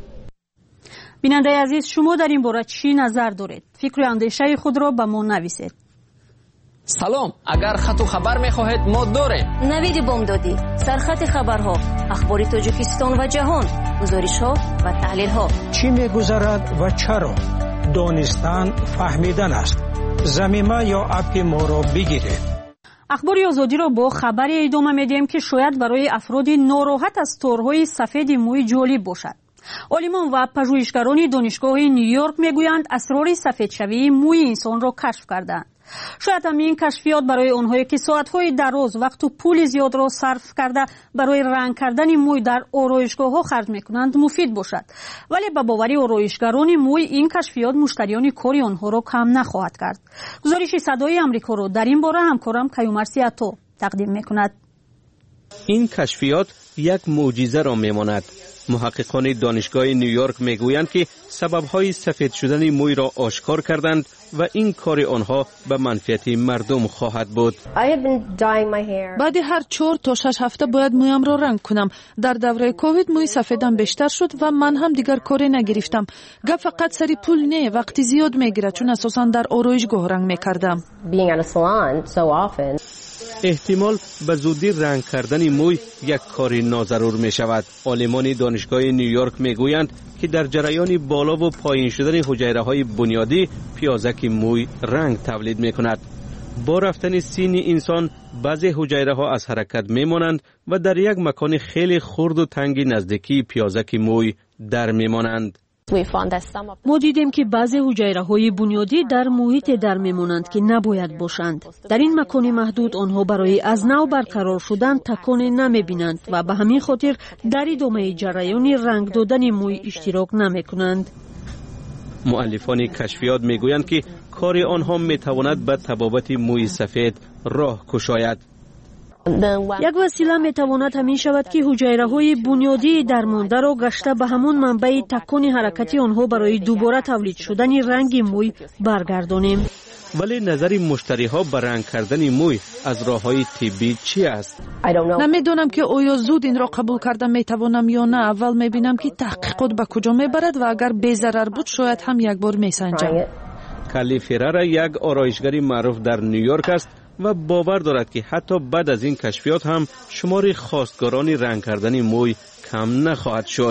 بیننده عزیز، شما در این باره چی نظر دارید؟ فکر و اندیشه خود را به ما نویسید. سلام، اگر خط و خبر میخواهید ما داریم. نوید بامدادی، سرخط خبرها، اخبار تاجیکستان و جهان، گزارش‌ها و تحلیل‌ها. چی میگذرد و چرا؟ دانستن فهمیدن است. زمینه یا اپ ما را بگیرید. اخبار آزادی را با خبری ادامه میدیم که شاید برای افراد ناراحت از تورهای سفید موی جالب باشد. عالمان و پژوهشگران دانشگاه نیویورک میگویند اسرار سفیدشوی موی انسان را کشف کردند. شاید همین کشفیات برای آنهایی که ساعتهای دراز وقت و پول زیاد را صرف کرده برای رنگ کردن موی در آرایشگاه‌ها خرج میکنند مفید باشد، ولی به باور آرایشگران موی این کشفیات مشتریان کاری آنها را کم نخواهد کرد. گزارش صدای آمریکا را در این باره همکارم کیومرثی عطا تقدیم میکند. این کشفیات یک معجزه را میماند. محققان دانشگاه نیویورک میگویند که سبب‌های سفید شدن موی را آشکار کردند و این کار آنها به منفعت مردم خواهد بود. بعد هر چهار تا شش هفته باید مویم را رنگ کنم. در دوره کووید موی سفیدم بیشتر شد و من هم دیگر کاری نگرفتم. گپ فقط سری پول نه، وقتی زیاد میگیره، چون اساساً در آرایشگاه رنگ میکردم. احتمال به زودی رنگ کردن موی یک کار ناضرور می شود. عالمان دانشگاه نیویورک می گویند که در جریان بالا و پایین شدن حجیره های بنیادی پیازک موی رنگ تولید می کند. با رفتن سین انسان بعضی حجیره ها از حرکت می مانند و در یک مکان خیلی خرد و تنگ نزدیکی پیازک موی در می مانند. ما دیدیم که بعضی حجیره های بنیادی در محیط در میمونند که نباید باشند. در این مکان محدود آنها برای از نو برقرار شدن تکان نمی بینند و به همین خاطر در ادامه جریان رنگ دادن موی اشتراک نمی کنند. مؤلفان کشفیات می گویند که کار آنها می تواند به تبابت موی سفید راه کشاید. یک وسیله می تواند همین شود که حجیره های بنیادی درمانده را گشته به همون منبع تکان حرکتی آنها برای دوباره تولید شدن رنگ موی برگردانیم. ولی نظر مشتری ها به رنگ کردن موی از راه های طبی چی است؟ نمیدونم که آیا زود این را قبول کردن می توانم یا نه. اول می بینم که تحقیقات به کجا می برد و اگر بی ضرر بود شاید هم یک بار می سنجم. کلی فرر یک آرایشگری معروف در نیویورک است و باور دارد که حتی بعد از این کشفیات هم شمار خواستگاران رنگ کردن موی کم نخواهد شد.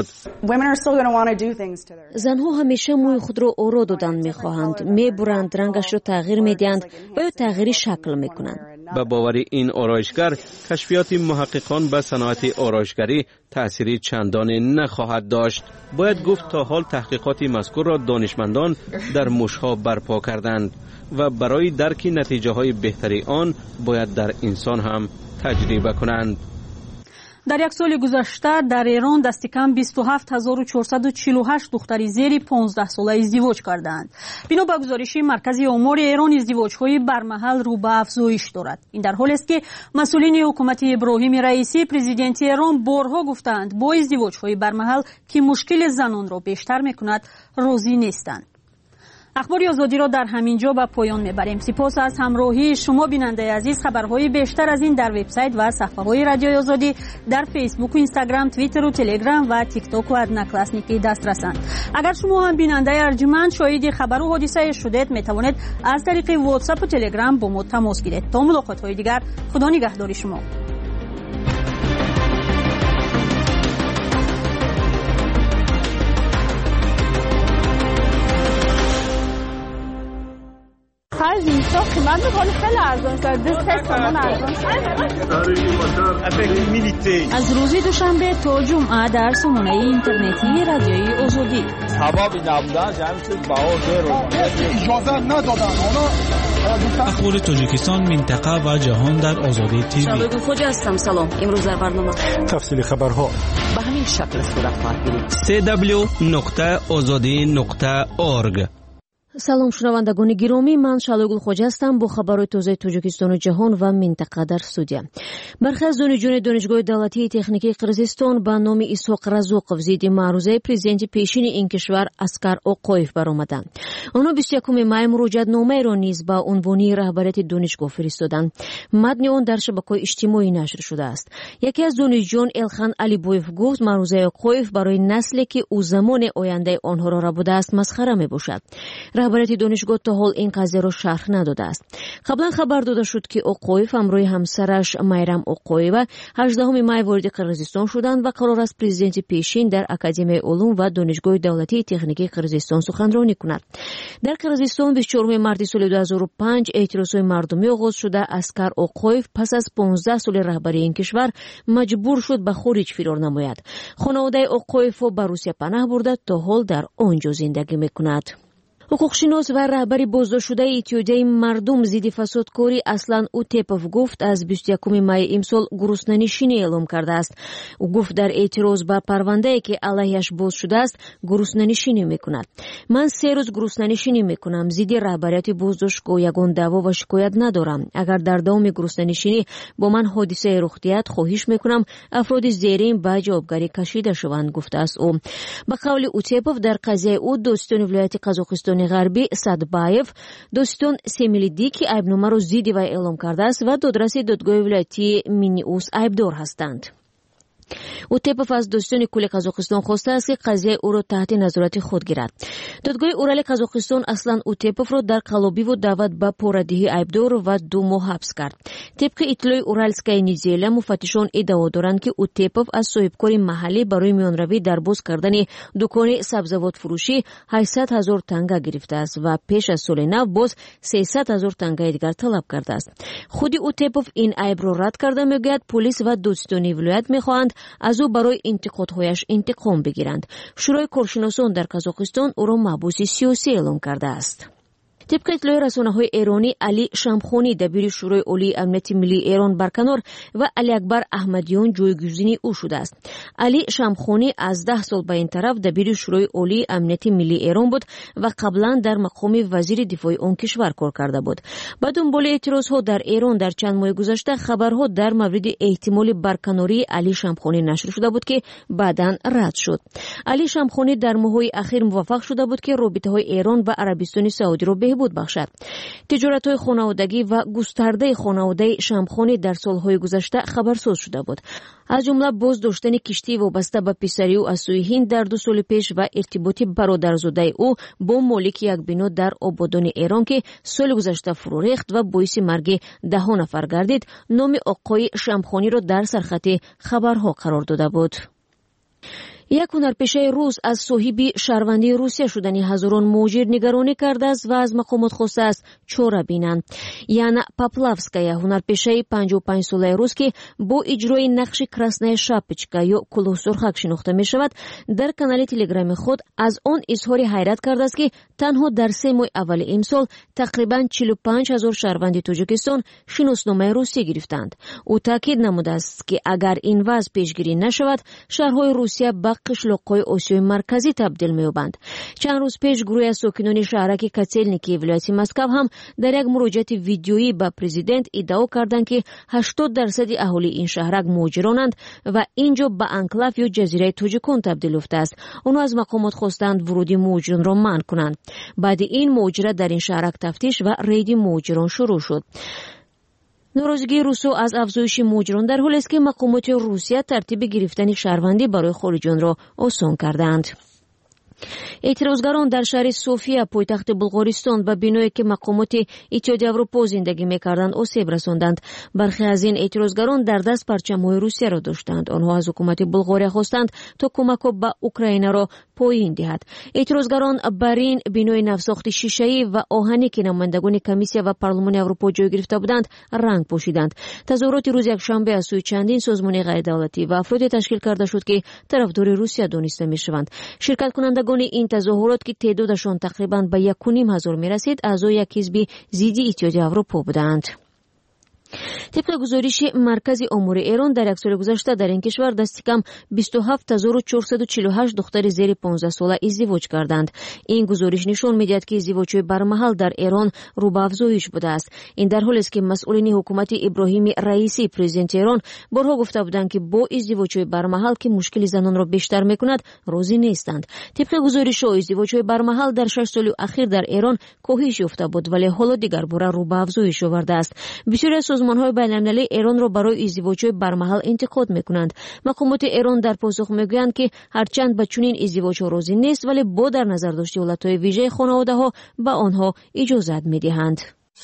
زنها همیشه موی خود را آرا دادن می‌خواهند، می‌برند، رنگش را تغییر می‌دهند و یا تغییر شکل می‌کنند. به باور این آرایشگر، کشفیات محققان به صنعت آرایشگری تأثیری چندانی نخواهد داشت. باید گفت تا حال تحقیقات مذکور را دانشمندان در موشها برپا کردند و برای درک نتیجه های بهتری آن باید در انسان هم تجربه کنند. در یک سال گذشته در ایران دست کم بیست و هفت هزار و چهارصد و چهل و هشت دختری زیر پانزده ساله ازدواج کردند. بنا به گزارش مرکز آمار ایران، ازدواج‌های برمحل رو به افزایش دارد. این در حالی است که مسئولین حکومت ابراهیم رئیسی پرزیدنت ایران بارها گفتند با ازدواج‌های برمحل که مشکل زنان را بیشتر می‌کند راضی نیستند. اخبار آزادی را در همین جا به پایان میبریم. سپاس از همراهی شما بیننده عزیز. خبرهای بیشتر از این در وبسایت و صفحه‌های رادیوی آزادی در فیسبوک و اینستاگرام، توییتر و تلگرام و تیک تاک و ادنا کلاسنیکی دسترسند. اگر شما هم بیننده ارجمند شاهد خبر و حادثه شدید، میتوانید از طریق واتساپ و تلگرام با ما تماس گیرید. تا ملاقات‌های دیگر، خدا نگهدار شما. خرج اینستا قیمت بکنه خیلی ارزان شد. دو سه تومن ارزان شد. از روز دوشنبه تا جمعه در سامانه اینترنتی رادیوی آزادی. سبب نبودن جمع شد باور رو اجازه ندادن. حالا اخبار تاجیکستان، منطقه و جهان در آزادی تیوی. شالگل خوجا هستم. سلام. امروز در برنامه تفصیل خبرها به همین شکل صورت خواهد گرفت. سی دبلیو نقطه آزادی نقطه اورگ. سلام شنوندگان گرامی، من شالگل خوجا هستم با خبرهای تازه تاجیکستان و جهان و منطقه در استودیو. برخی از دانشجویان دانشگاه دولتی تکنیکی قرقیزستان به نام اسحاق رزاقов ضد معروضه پرزیدنت پیشین این کشور اسکر اوقویف برآمدند. آنها بیست و یکم مای مراجعتنامه را نیز به عنوان رهبریت دانشگاه فرستادند. متن آن در شبکه‌های اجتماعی نشر شده است. یکی از دانشجویان الخان علیبویف گفت معروضه اوقویف برای نسلی که او زمان آینده آنها را ربوده است مسخره میباشد. رهبریت دانشگاه تا حال این قضیه را شرح نداده است. قبلا خبر داده شد که اوقویف همراه همسرش میرم اوقویوا هجدهم مای وارد قرقیزستان شدند و قرار است پرزیدنت پیشین در اکادمی علوم و دانشگاه دولتی تکنیکی قرقیزستان سخنرانی کند. در قرقیزستان بیست و چهارم مارس سال دو هزار و پنج اعتراضهای مردمی آغاز شده. اسکر اوقویف پس از پانزده سال رهبری این کشور مجبور شد به خارج فرار نماید. خانواده اوقویف به روسیه پناه برده تا حال در آنجا زندگی میکند. حقوقشناس و رهبر بازداشت شده اتحادیه مردم ضد فسادکاری اسلان اوتپوف گفت از بیست و یکم مای امسال گرسنه‌نشینی اعلام کرده است. او گفت در اعتراض به پرونده‌ای که علیه‌اش باز شده است گرسنه‌نشینی میکند. من سه روز گرسنه‌نشینی میکنم. ضد رهبریت بازداشتگاه یگان دعوا و شکایت ندارم. اگر در دوام گرسنه‌نشینی با من حادثه رخ دهد خواهش میکنم افراد زیرین به جوابگری کشیده شوند، گفته است او. به قول اوتپوف در قضیه او دوستان ولایت قزاقستان غربی سادبایف دوستان سمیلیدی که عیبنامه را ضد وی اعلام کرده است و دادرس دادگاه ولایتی مینیوس عیبدار هستند. اوتپوف از دوستان کل قزاقستان خواسته است که قضیه او را تحت نظارت خود گیرد. دادگاه اورال قزاقستان اصلا اوتپوف را در قلابی و دعوت به پوردهی عیبدار و دو ماه حبس کرد. طبق اطلاع اورالسکای نیزیلا، مفتشان ادعا دارند که اوتپوف از صاحبکار محلی برای میانروی در باز کردن دکان سبزیجات فروشی هشتصد هزار تنگه گرفته است و پیش از سال نو باز سیصد هزار تنگه دیگر طلب کرده است. خود اوتپوف این عیب را رد کرده، میگوید پلیس و دوستان ولایت میخواهند از او برای انتقادهایش انتقام بگیرند. شورای کارشناسان در قزاقستان او را محبوس سیاسی اعلام کرده است. طبق اطلاع رسانه‌های ایرانی، علی شمخونی دبیر شورای عالی امنیت ملی ایران برکنار و علی اکبر احمدیان جایگزین او شده است. علی شمخونی از ده سال به این طرف دبیر شورای عالی امنیت ملی ایران بود و قبلا در مقام وزیر دفاع آن کشور کار کرده بود. با دنبال اعتراضها در ایران در چند ماه گذشته خبرها در مورد احتمال برکناری علی شمخونی نشر شده بود که بعداً رد شد. علی شمخونی در ماه‌های اخیر موفق شده بود که رابطه‌های ایران و عربستان سعودی را بهبود بخشد. تجارت‌های خانوادگی و گسترده خانواده شمخانی در سال‌های گذشته خبرساز شده بود. از جمله باز داشتن کشتی وابسته به پسری او از سوی هند در دو سال پیش و ارتباط برادرزاده او با مالک یک بنا در آبادان ایران که سال گذشته فرو ریخت و باعث مرگ ده ها نفر گردید، نام آقای شمخانی را در سرخط خبرها قرار داده بود. یک هنرپیشه روس از صاحب شهروندی روسیه شدنی هزاران مهاجر نگرانی کرده است و از مقامات خواسته است چاره بینند. یانا پاپلавская هنرپیشه پنجاه و پنج ساله روس که با اجرای نقش کراسنaya شاپچکا یا کلاه سرخک شناخته می شود، در کانال تلگرام خود از آن اظهار حیرت کرده است که تنها در سه ماه اول امسال تقریبا چهل و پنج هزار شهروند تاجیکستان شناسنامه روسیه گرفتند. او تاکید نموده است که اگر این وضع پیشگیری نشود، شهرهای روسیه به قشلاق‌های آسیای مرکزی تبدیل می‌یابند. چند روز پیش گروهی از ساکنان شهرک کاتسلنیکی ولایت مسکو هم در یک مراجعه ویدیویی به پرزیدنت ادعا کردند که هشتاد درصد اهالی این شهرک مهاجرانند و اینجا به انکلاو یا جزیره تاجیکان تبدیل یافته است. آنها از مقامات خواستند ورود مهاجران را منع کنند. بعد این مهاجرت در این شهرک تفتیش و رید مهاجران شروع شد. ناراضگی روسو از افزایش مهاجران در حالی است که مقامات روسیه ترتیب گرفتن شهروندی برای خارجیان را آسان کردند. اعتراضگران در شهر سوفیا پایتخت بلغارستان به بنایی که مقامات اتحادیه اروپا زندگی می‌کردند آسیب رساندند. برخی از این اعتراضگران در دست پرچم‌های روسیه را داشتند. آنها از حکومت بلغاریا خواستند تا کمک به اوکراین را پایین دهد. اعتراضگران بر این بنای نوساخت شیشه‌ای و آهنی که نمایندگان کمیسیون و پارلمان اروپا جای گرفته بودند رنگ پوشیدند. تظاهرات روز یکشنبه از سوی چندین سازمان غیردولتی و افراد تشکیل کرده شد که طرفدار روسیه دانسته می‌شوند. شرکت کنندگان این تظاهرات که تعدادشان تقریباً به یک و نیم هزار می‌رسید، اعضای یک حزب ضد اتحادیه اروپا بودند. طبق گزارش مرکز امور ایران در یک سال گذشته در این کشور دست کم بیست و هفت هزار و چهارصد و چهل و هشت دختر زیر پانزده ساله ازدواج کردند. این گزارش نشان می‌دهد که ازدواج‌های برمحل در ایران رو به افزایش بوده است. این در حالی است که مسئولین حکومت ابراهیم رئیسی پرزیدنت ایران بارها گفته بودند که با ازدواج‌های برمحل که مشکل زنان را بیشتر می‌کند راضی نیستند. طبق گزارش‌ها ازدواج‌های برمحل در شش سال اخیر در ایران کاهش یافته بود ولی حالا دیگر باره رو به افزایش آورده است. بسیاری سازمان‌های بین‌المللی ایران را برای ازدواج‌های برمحل انتقاد می‌کنند. مقامات ایران در پاسخ می‌گویند که هرچند به چنین ازدواج‌ها راضی نیست ولی با در نظر داشت حالت‌های ویژه خانواده‌ها به آنها اجازه می‌دهند.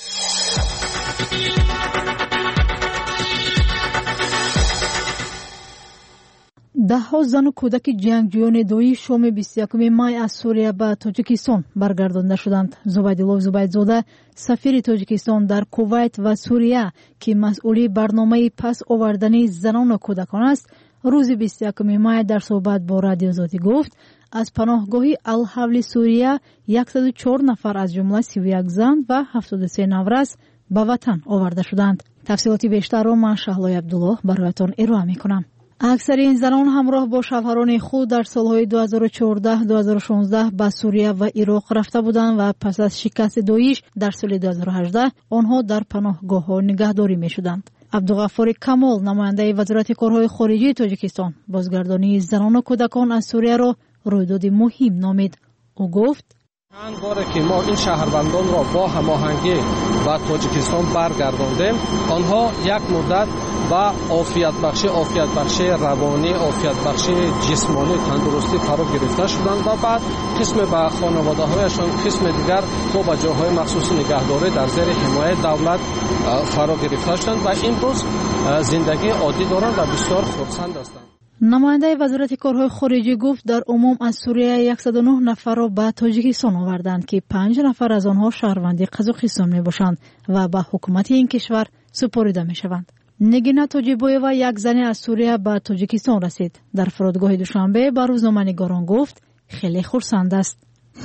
ده ها زن و کودک جنگجویان دویی شام بیست و یکم مای از سوریه به تاجیکستان برگردانده شدند. زبیدالله زبیدزاده سفیر تاجیکستان در کویت و سوریه که مسئول برنامه پس آوردن زنان و کودکان است، روز بیست و یکم مای در صحبت با رادیو آزادی گفت از پناهگاهی الحول سوریه صد و چهار نفر از جمله سی و یک زن و هفتاد و سه نورس به وطن آورده شدند. تفصیلات بیشتر را من شهلای عبدالله برایتان ارائه می‌کنم. اکثر این زنان همراه با شوهران خود در سالهای دو هزار و چهارده دو هزار و شانزده به سوریه و عراق رفته بودند و پس از شکست داعش در سال دو هزار و هجده آنها در پناهگاه‌ها نگهداری می‌شدند. عبدالغفار کمال نماینده وزارت کارهای خارجی تاجیکستان بازگردانی زنان و کودکان از سوریه را رویداد مهم نامید. او گفت چند باره که ما این شهروندان را با هماهنگی به تاجیکستان برگرداندیم، آنها یک مدت با عافیت بخشی عافیت بخشی روانی عافیت بخشی جسمانی تندرستی فرا گرفته شدند و بعد قسم به خانواده هایشان قسم دیگر با به جاهای مخصوص نگهداری در زیر حمایت دولت فرا گرفته شدند و این روز زندگی عادی دارند و بسیار خرسند هستند. نماینده وزارت کارهای خارجی گفت در عموم از سوریه صد و نه نفر را به تاجیکستان آوردند که پنج نفر از آنها شهروند قزاقستان میباشند و به حکومت این کشور سپرده میشوند. نگینا توجیبویوا یک زن از سوریه به تاجیکستان رسید. در فرودگاه دوشنبه به روزنامه‌نگاران گفت خیلی خرسند است.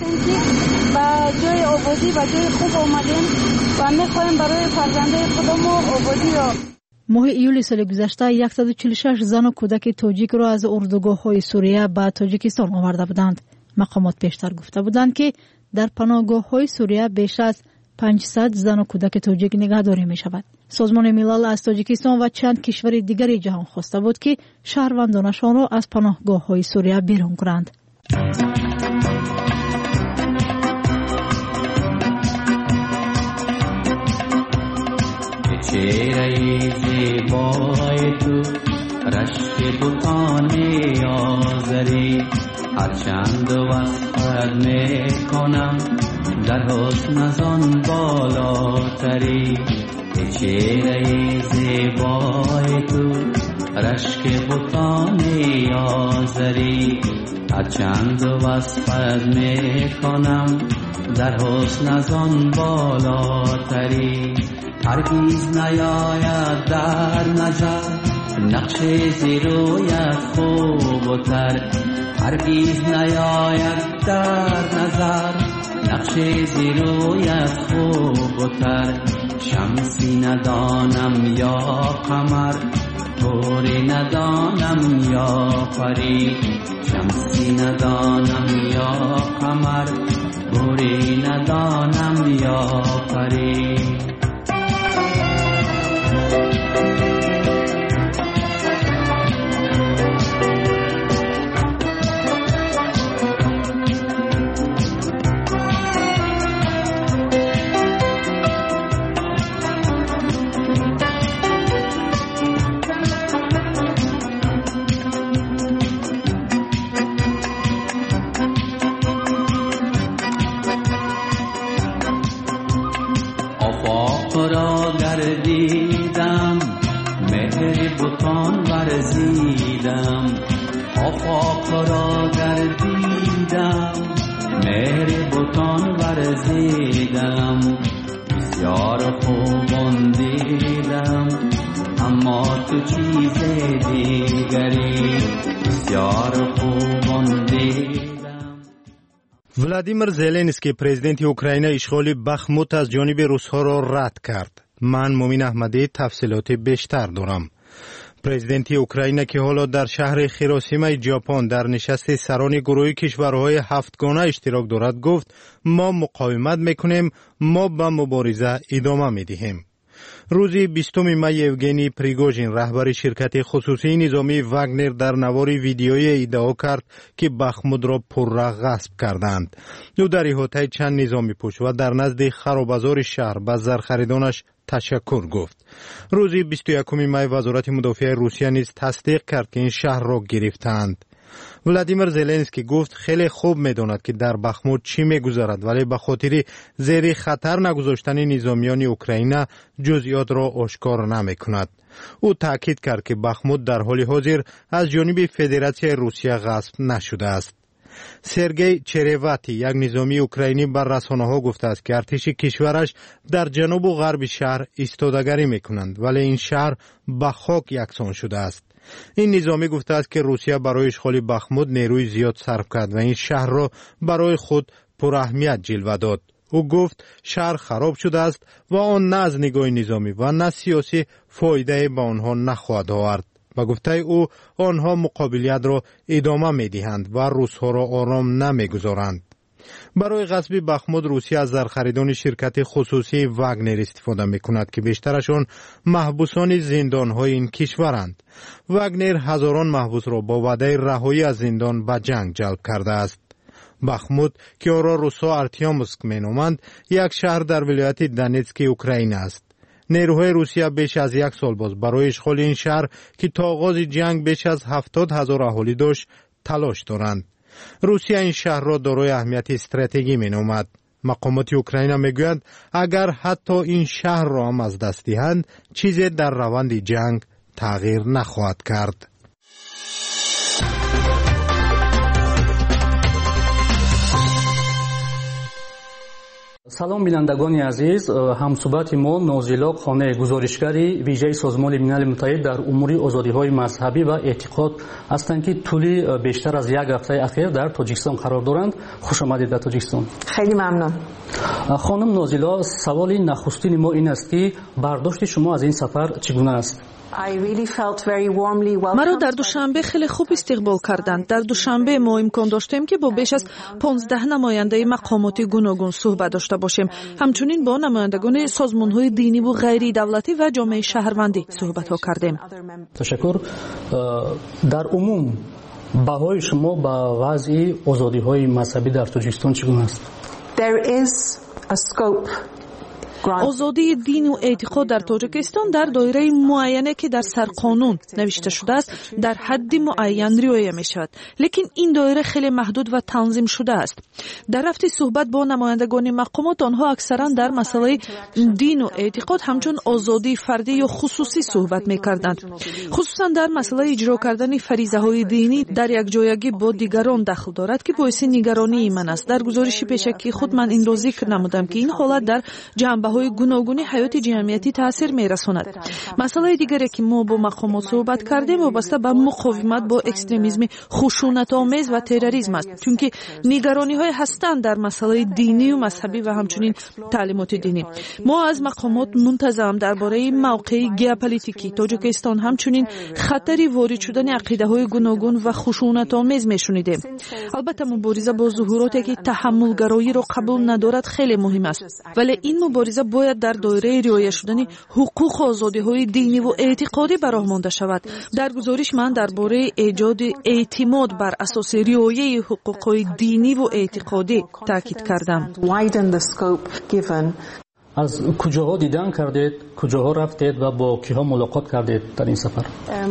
با جای آبادی و جای خوب آمدیم و میخوایم برای فرزندای خودمون آبادی را. ماه ایول سال گذشته صد و چهل و شش زن و کودک تاجیک را از اردوگاه‌های سوریه به تاجیکستان آورده بودند. مقامات پیشتر گفته بودند که در پناهگاه‌های سوریه بیش از پانصد زن و کودک تاجیک نگهداری می‌شود. سازمان ملل از تاجیکستان و چند کشور دیگری جهان خواسته بود که شهروندانشان را از پناهگاه‌های سوریه بیرون کنند. چهره زیبای تو رشک بتان آزری هرچند وصفت میکنم در حسن از آن بالاتری چهره زیبای تو رشک بتان آزری هرچند وصفت میکنم در حسن از آن بالاتری هرگیز نیاید در نظر نقش زیرویت خوب و تر هرگیز نیاید در نظر نقش زیرویت خوب و تر شمسی ندانم یا قمر طوری ندانم یا پری شمسی ندانم یا قمر طوری ندانم یا پری را گردیدم مهر بتان ورزیدم آفاق را گردیدم مهر بتان ورزیدم بسیار خوبان دیدم اما تو چیز دیگری بسیار خوبان دیدم. ولادیمیر زلنسکی پرزیدنت اوکراین اشغال بخموت از جانب روس‌ها را رد کرد. من مومین احمدی تفصیلات بیشتر دارم. پرزیدنت اوکراین که حالا در شهر هیروشیما ژاپن در نشست سران گروه کشورهای هفتگانه اشتراک دارد گفت ما مقاومت میکنیم، ما به مبارزه ادامه میدهیم. روز بیستم می یوگنی پریگوژین رهبر شرکت خصوصی نظامی واگنر در نوار ویدیویی ادعا کرد که بخمود را پرره غصب کردند. او در احاطه چند نظامی پوش و در نزد خرابازار شهر به زرخریدانش تشکر گفت. روز بیست و یکم می وزارت مدافع روسیه نیز تصدیق کرد که این شهر را گرفتند. ولادیمیر زلنسکی گفت خیلی خوب میداند که در بخموت چی میگذرد ولی به خاطر زیر خطر نگذاشتن نظامیان اوکراین جزئیات را آشکار نمیکند. او تاکید کرد که بخموت در حال حاضر از جانب فدراسیون روسیه غصب نشده است. سرگئی چریواتی یک نظامی اوکراینی بر رسانه‌ها گفته است که ارتش کشورش در جنوب و غرب شهر ایستادگی میکنند ولی این شهر به خاک یکسان شده است. این نظامی گفته است که روسیه برای اشغال بخمود نیروی زیاد صرف کرد و این شهر را برای خود پر اهمیت جلوه داد. او گفت شهر خراب شده است و آن نه از نگاه نظامی و نه سیاسی فایده به آنها نخواهد آورد. با گفته او آنها مقابلیت را ادامه میدهند و روس‌ها را آرام نمیگذارند. برای غصب بخمود روسیه از زرخریدان شرکت خصوصی واگنر استفاده میکند که بیشترشان محبوسان زندانهای این کشورند. واگنر هزاران محبوس را با وعده رهایی از زندان به جنگ جلب کرده است. بخمود که آن را روس‌ها ارتیاموسک مینامند یک شهر در ولایت دونتسک اوکراین است. نیروهای روسیه بیش از یک سال باز برای اشغال این شهر که تا آغاز جنگ بیش از هفتاد هزار اهالی داشت تلاش دارند. روسیه این شهر را دارای اهمیت استراتژیکی مینامد. مقامات اوکراین میگویند اگر حتی این شهر را هم از دست دهند چیزی در روند جنگ تغییر نخواهد کرد. салом бинандагони азиз, ҳамсӯҳбати мо Нозила Қонеи гузоришгари вижаи Созмони Милали Муттаҳид дар умури озодиҳои мазҳабӣ ва эътиқод ҳастанд ки тӯли бештар аз як ҳафтаи ахир дар Тоҷикистон қарор доранд. Хушомадед ба Тоҷикистон. خیلی ممنون. خانم نازیلا، سوالی нахустини мо ин аст ки бардошти шумо аз ин сафар чӣ гуна аст? مرا در دوشنبه خیلی خوب استقبال کردند. در دوشنبه ما امکان داشتیم که با بیش از پانزده نماینده مقامات گوناگون صحبت داشته باشیم. همچنین با نمایندگان سازمان‌های دینی و غیر دولتی و جامعه شهروندی صحبت‌ها کردیم. تشکر. در عموم بهای شما با وضع آزادی‌های مذهبی در تاجیکستان چگونه است؟ There is a scope озодии дину эътиқод дар тоҷикистон дар доираи муайяне ки дар сарқонун навишта шудааст дар ҳадди муайян риоя мешавад, лекин ин доира хеле маҳдуд ва танзим шудааст. дар рафти суҳбат бо намояндагони мақомот онҳо аксаран дар масъалаи дину эътиқод ҳамчун озодии фардӣ ё хусусӣ суҳбат мекарданд. хусусан дар масъалаи иҷро кардани фаризаҳои динӣ дар якҷоягӣ бо дигарон дахл дорад ки боиси нигаронии ман аст. дар гузориши пешакии худ ман инро зикр намудам ки ин ҳолат дар ҷанбаҳои гуногуни ҳаёти ҷамъиятӣ таъсир мерасонад. масъалаи дигаре ки мо бо мақомот суҳбат кардем вобаста ба муқовимат бо экстремизми хушунатомез ва терроризм аст, чунки нигарониҳое ҳастанд дар масъалаи динию мазҳабӣ ва ҳамчунин таълимоти динӣ. мо аз мақомот мунтазам дар бораи мавқеи геополитикии тоҷикистон ҳамчунин хатари ворид шудани ақидаҳои гуногун ва хушунатомез мешунидем. албатта мубориза бо зуҳуроте ки таҳаммулгароиро қабул надорад хеле муҳим аст, вале ин мубориза бояд дар доираи риоя шудани ҳуқуқу озодиҳои диниву эътиқодӣ ба роҳ монда шавад. дар гузориш ман дар бораи эҷоди эътимод бар асоси риояи ҳуқуқҳои диниву эътиқодӣ таъкид кардам. аз куҷоҳо дидан кардед, куҷоҳо рафтед ва бо киҳо мулоқот кардед дар ин сафар?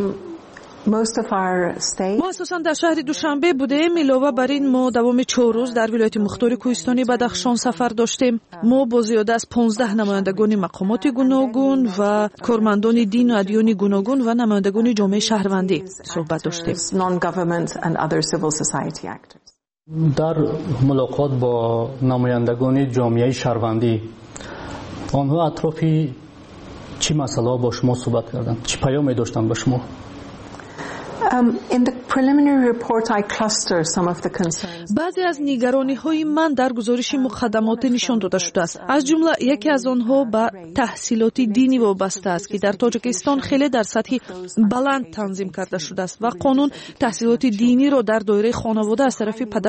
мо асосан дар шаҳри душанбе будем. илова бар ин мо давоми чор рӯз дар вилояти мухтори кӯҳистони бадахшон сафар доштем. мо бо зиёда аз понздаҳ намояндагони мақомоти гуногун ва кормандони дину адёни гуногун ва намояндагони ҷомеаи шаҳрвандӣ суҳбат доштем. дар мулоқот бо намояндагони ҷомеаи шаҳрвандӣ онҳо атрофи чӣ масъалаҳо бо шумо суҳбат карданд? чӣ паёме доштанд ба шумо? баъзе аз нигарониҳои ман дар гузориши муқаддамоте нишон дода шудааст. аз ҷумла яке аз онҳо ба таҳсилоти динӣ вобаста аст ки дар тоҷикистон хеле дар сатҳи баланд танзим карда шудааст ва қонун таҳсилоти диниро дар доираи хонавода аз тарафи падар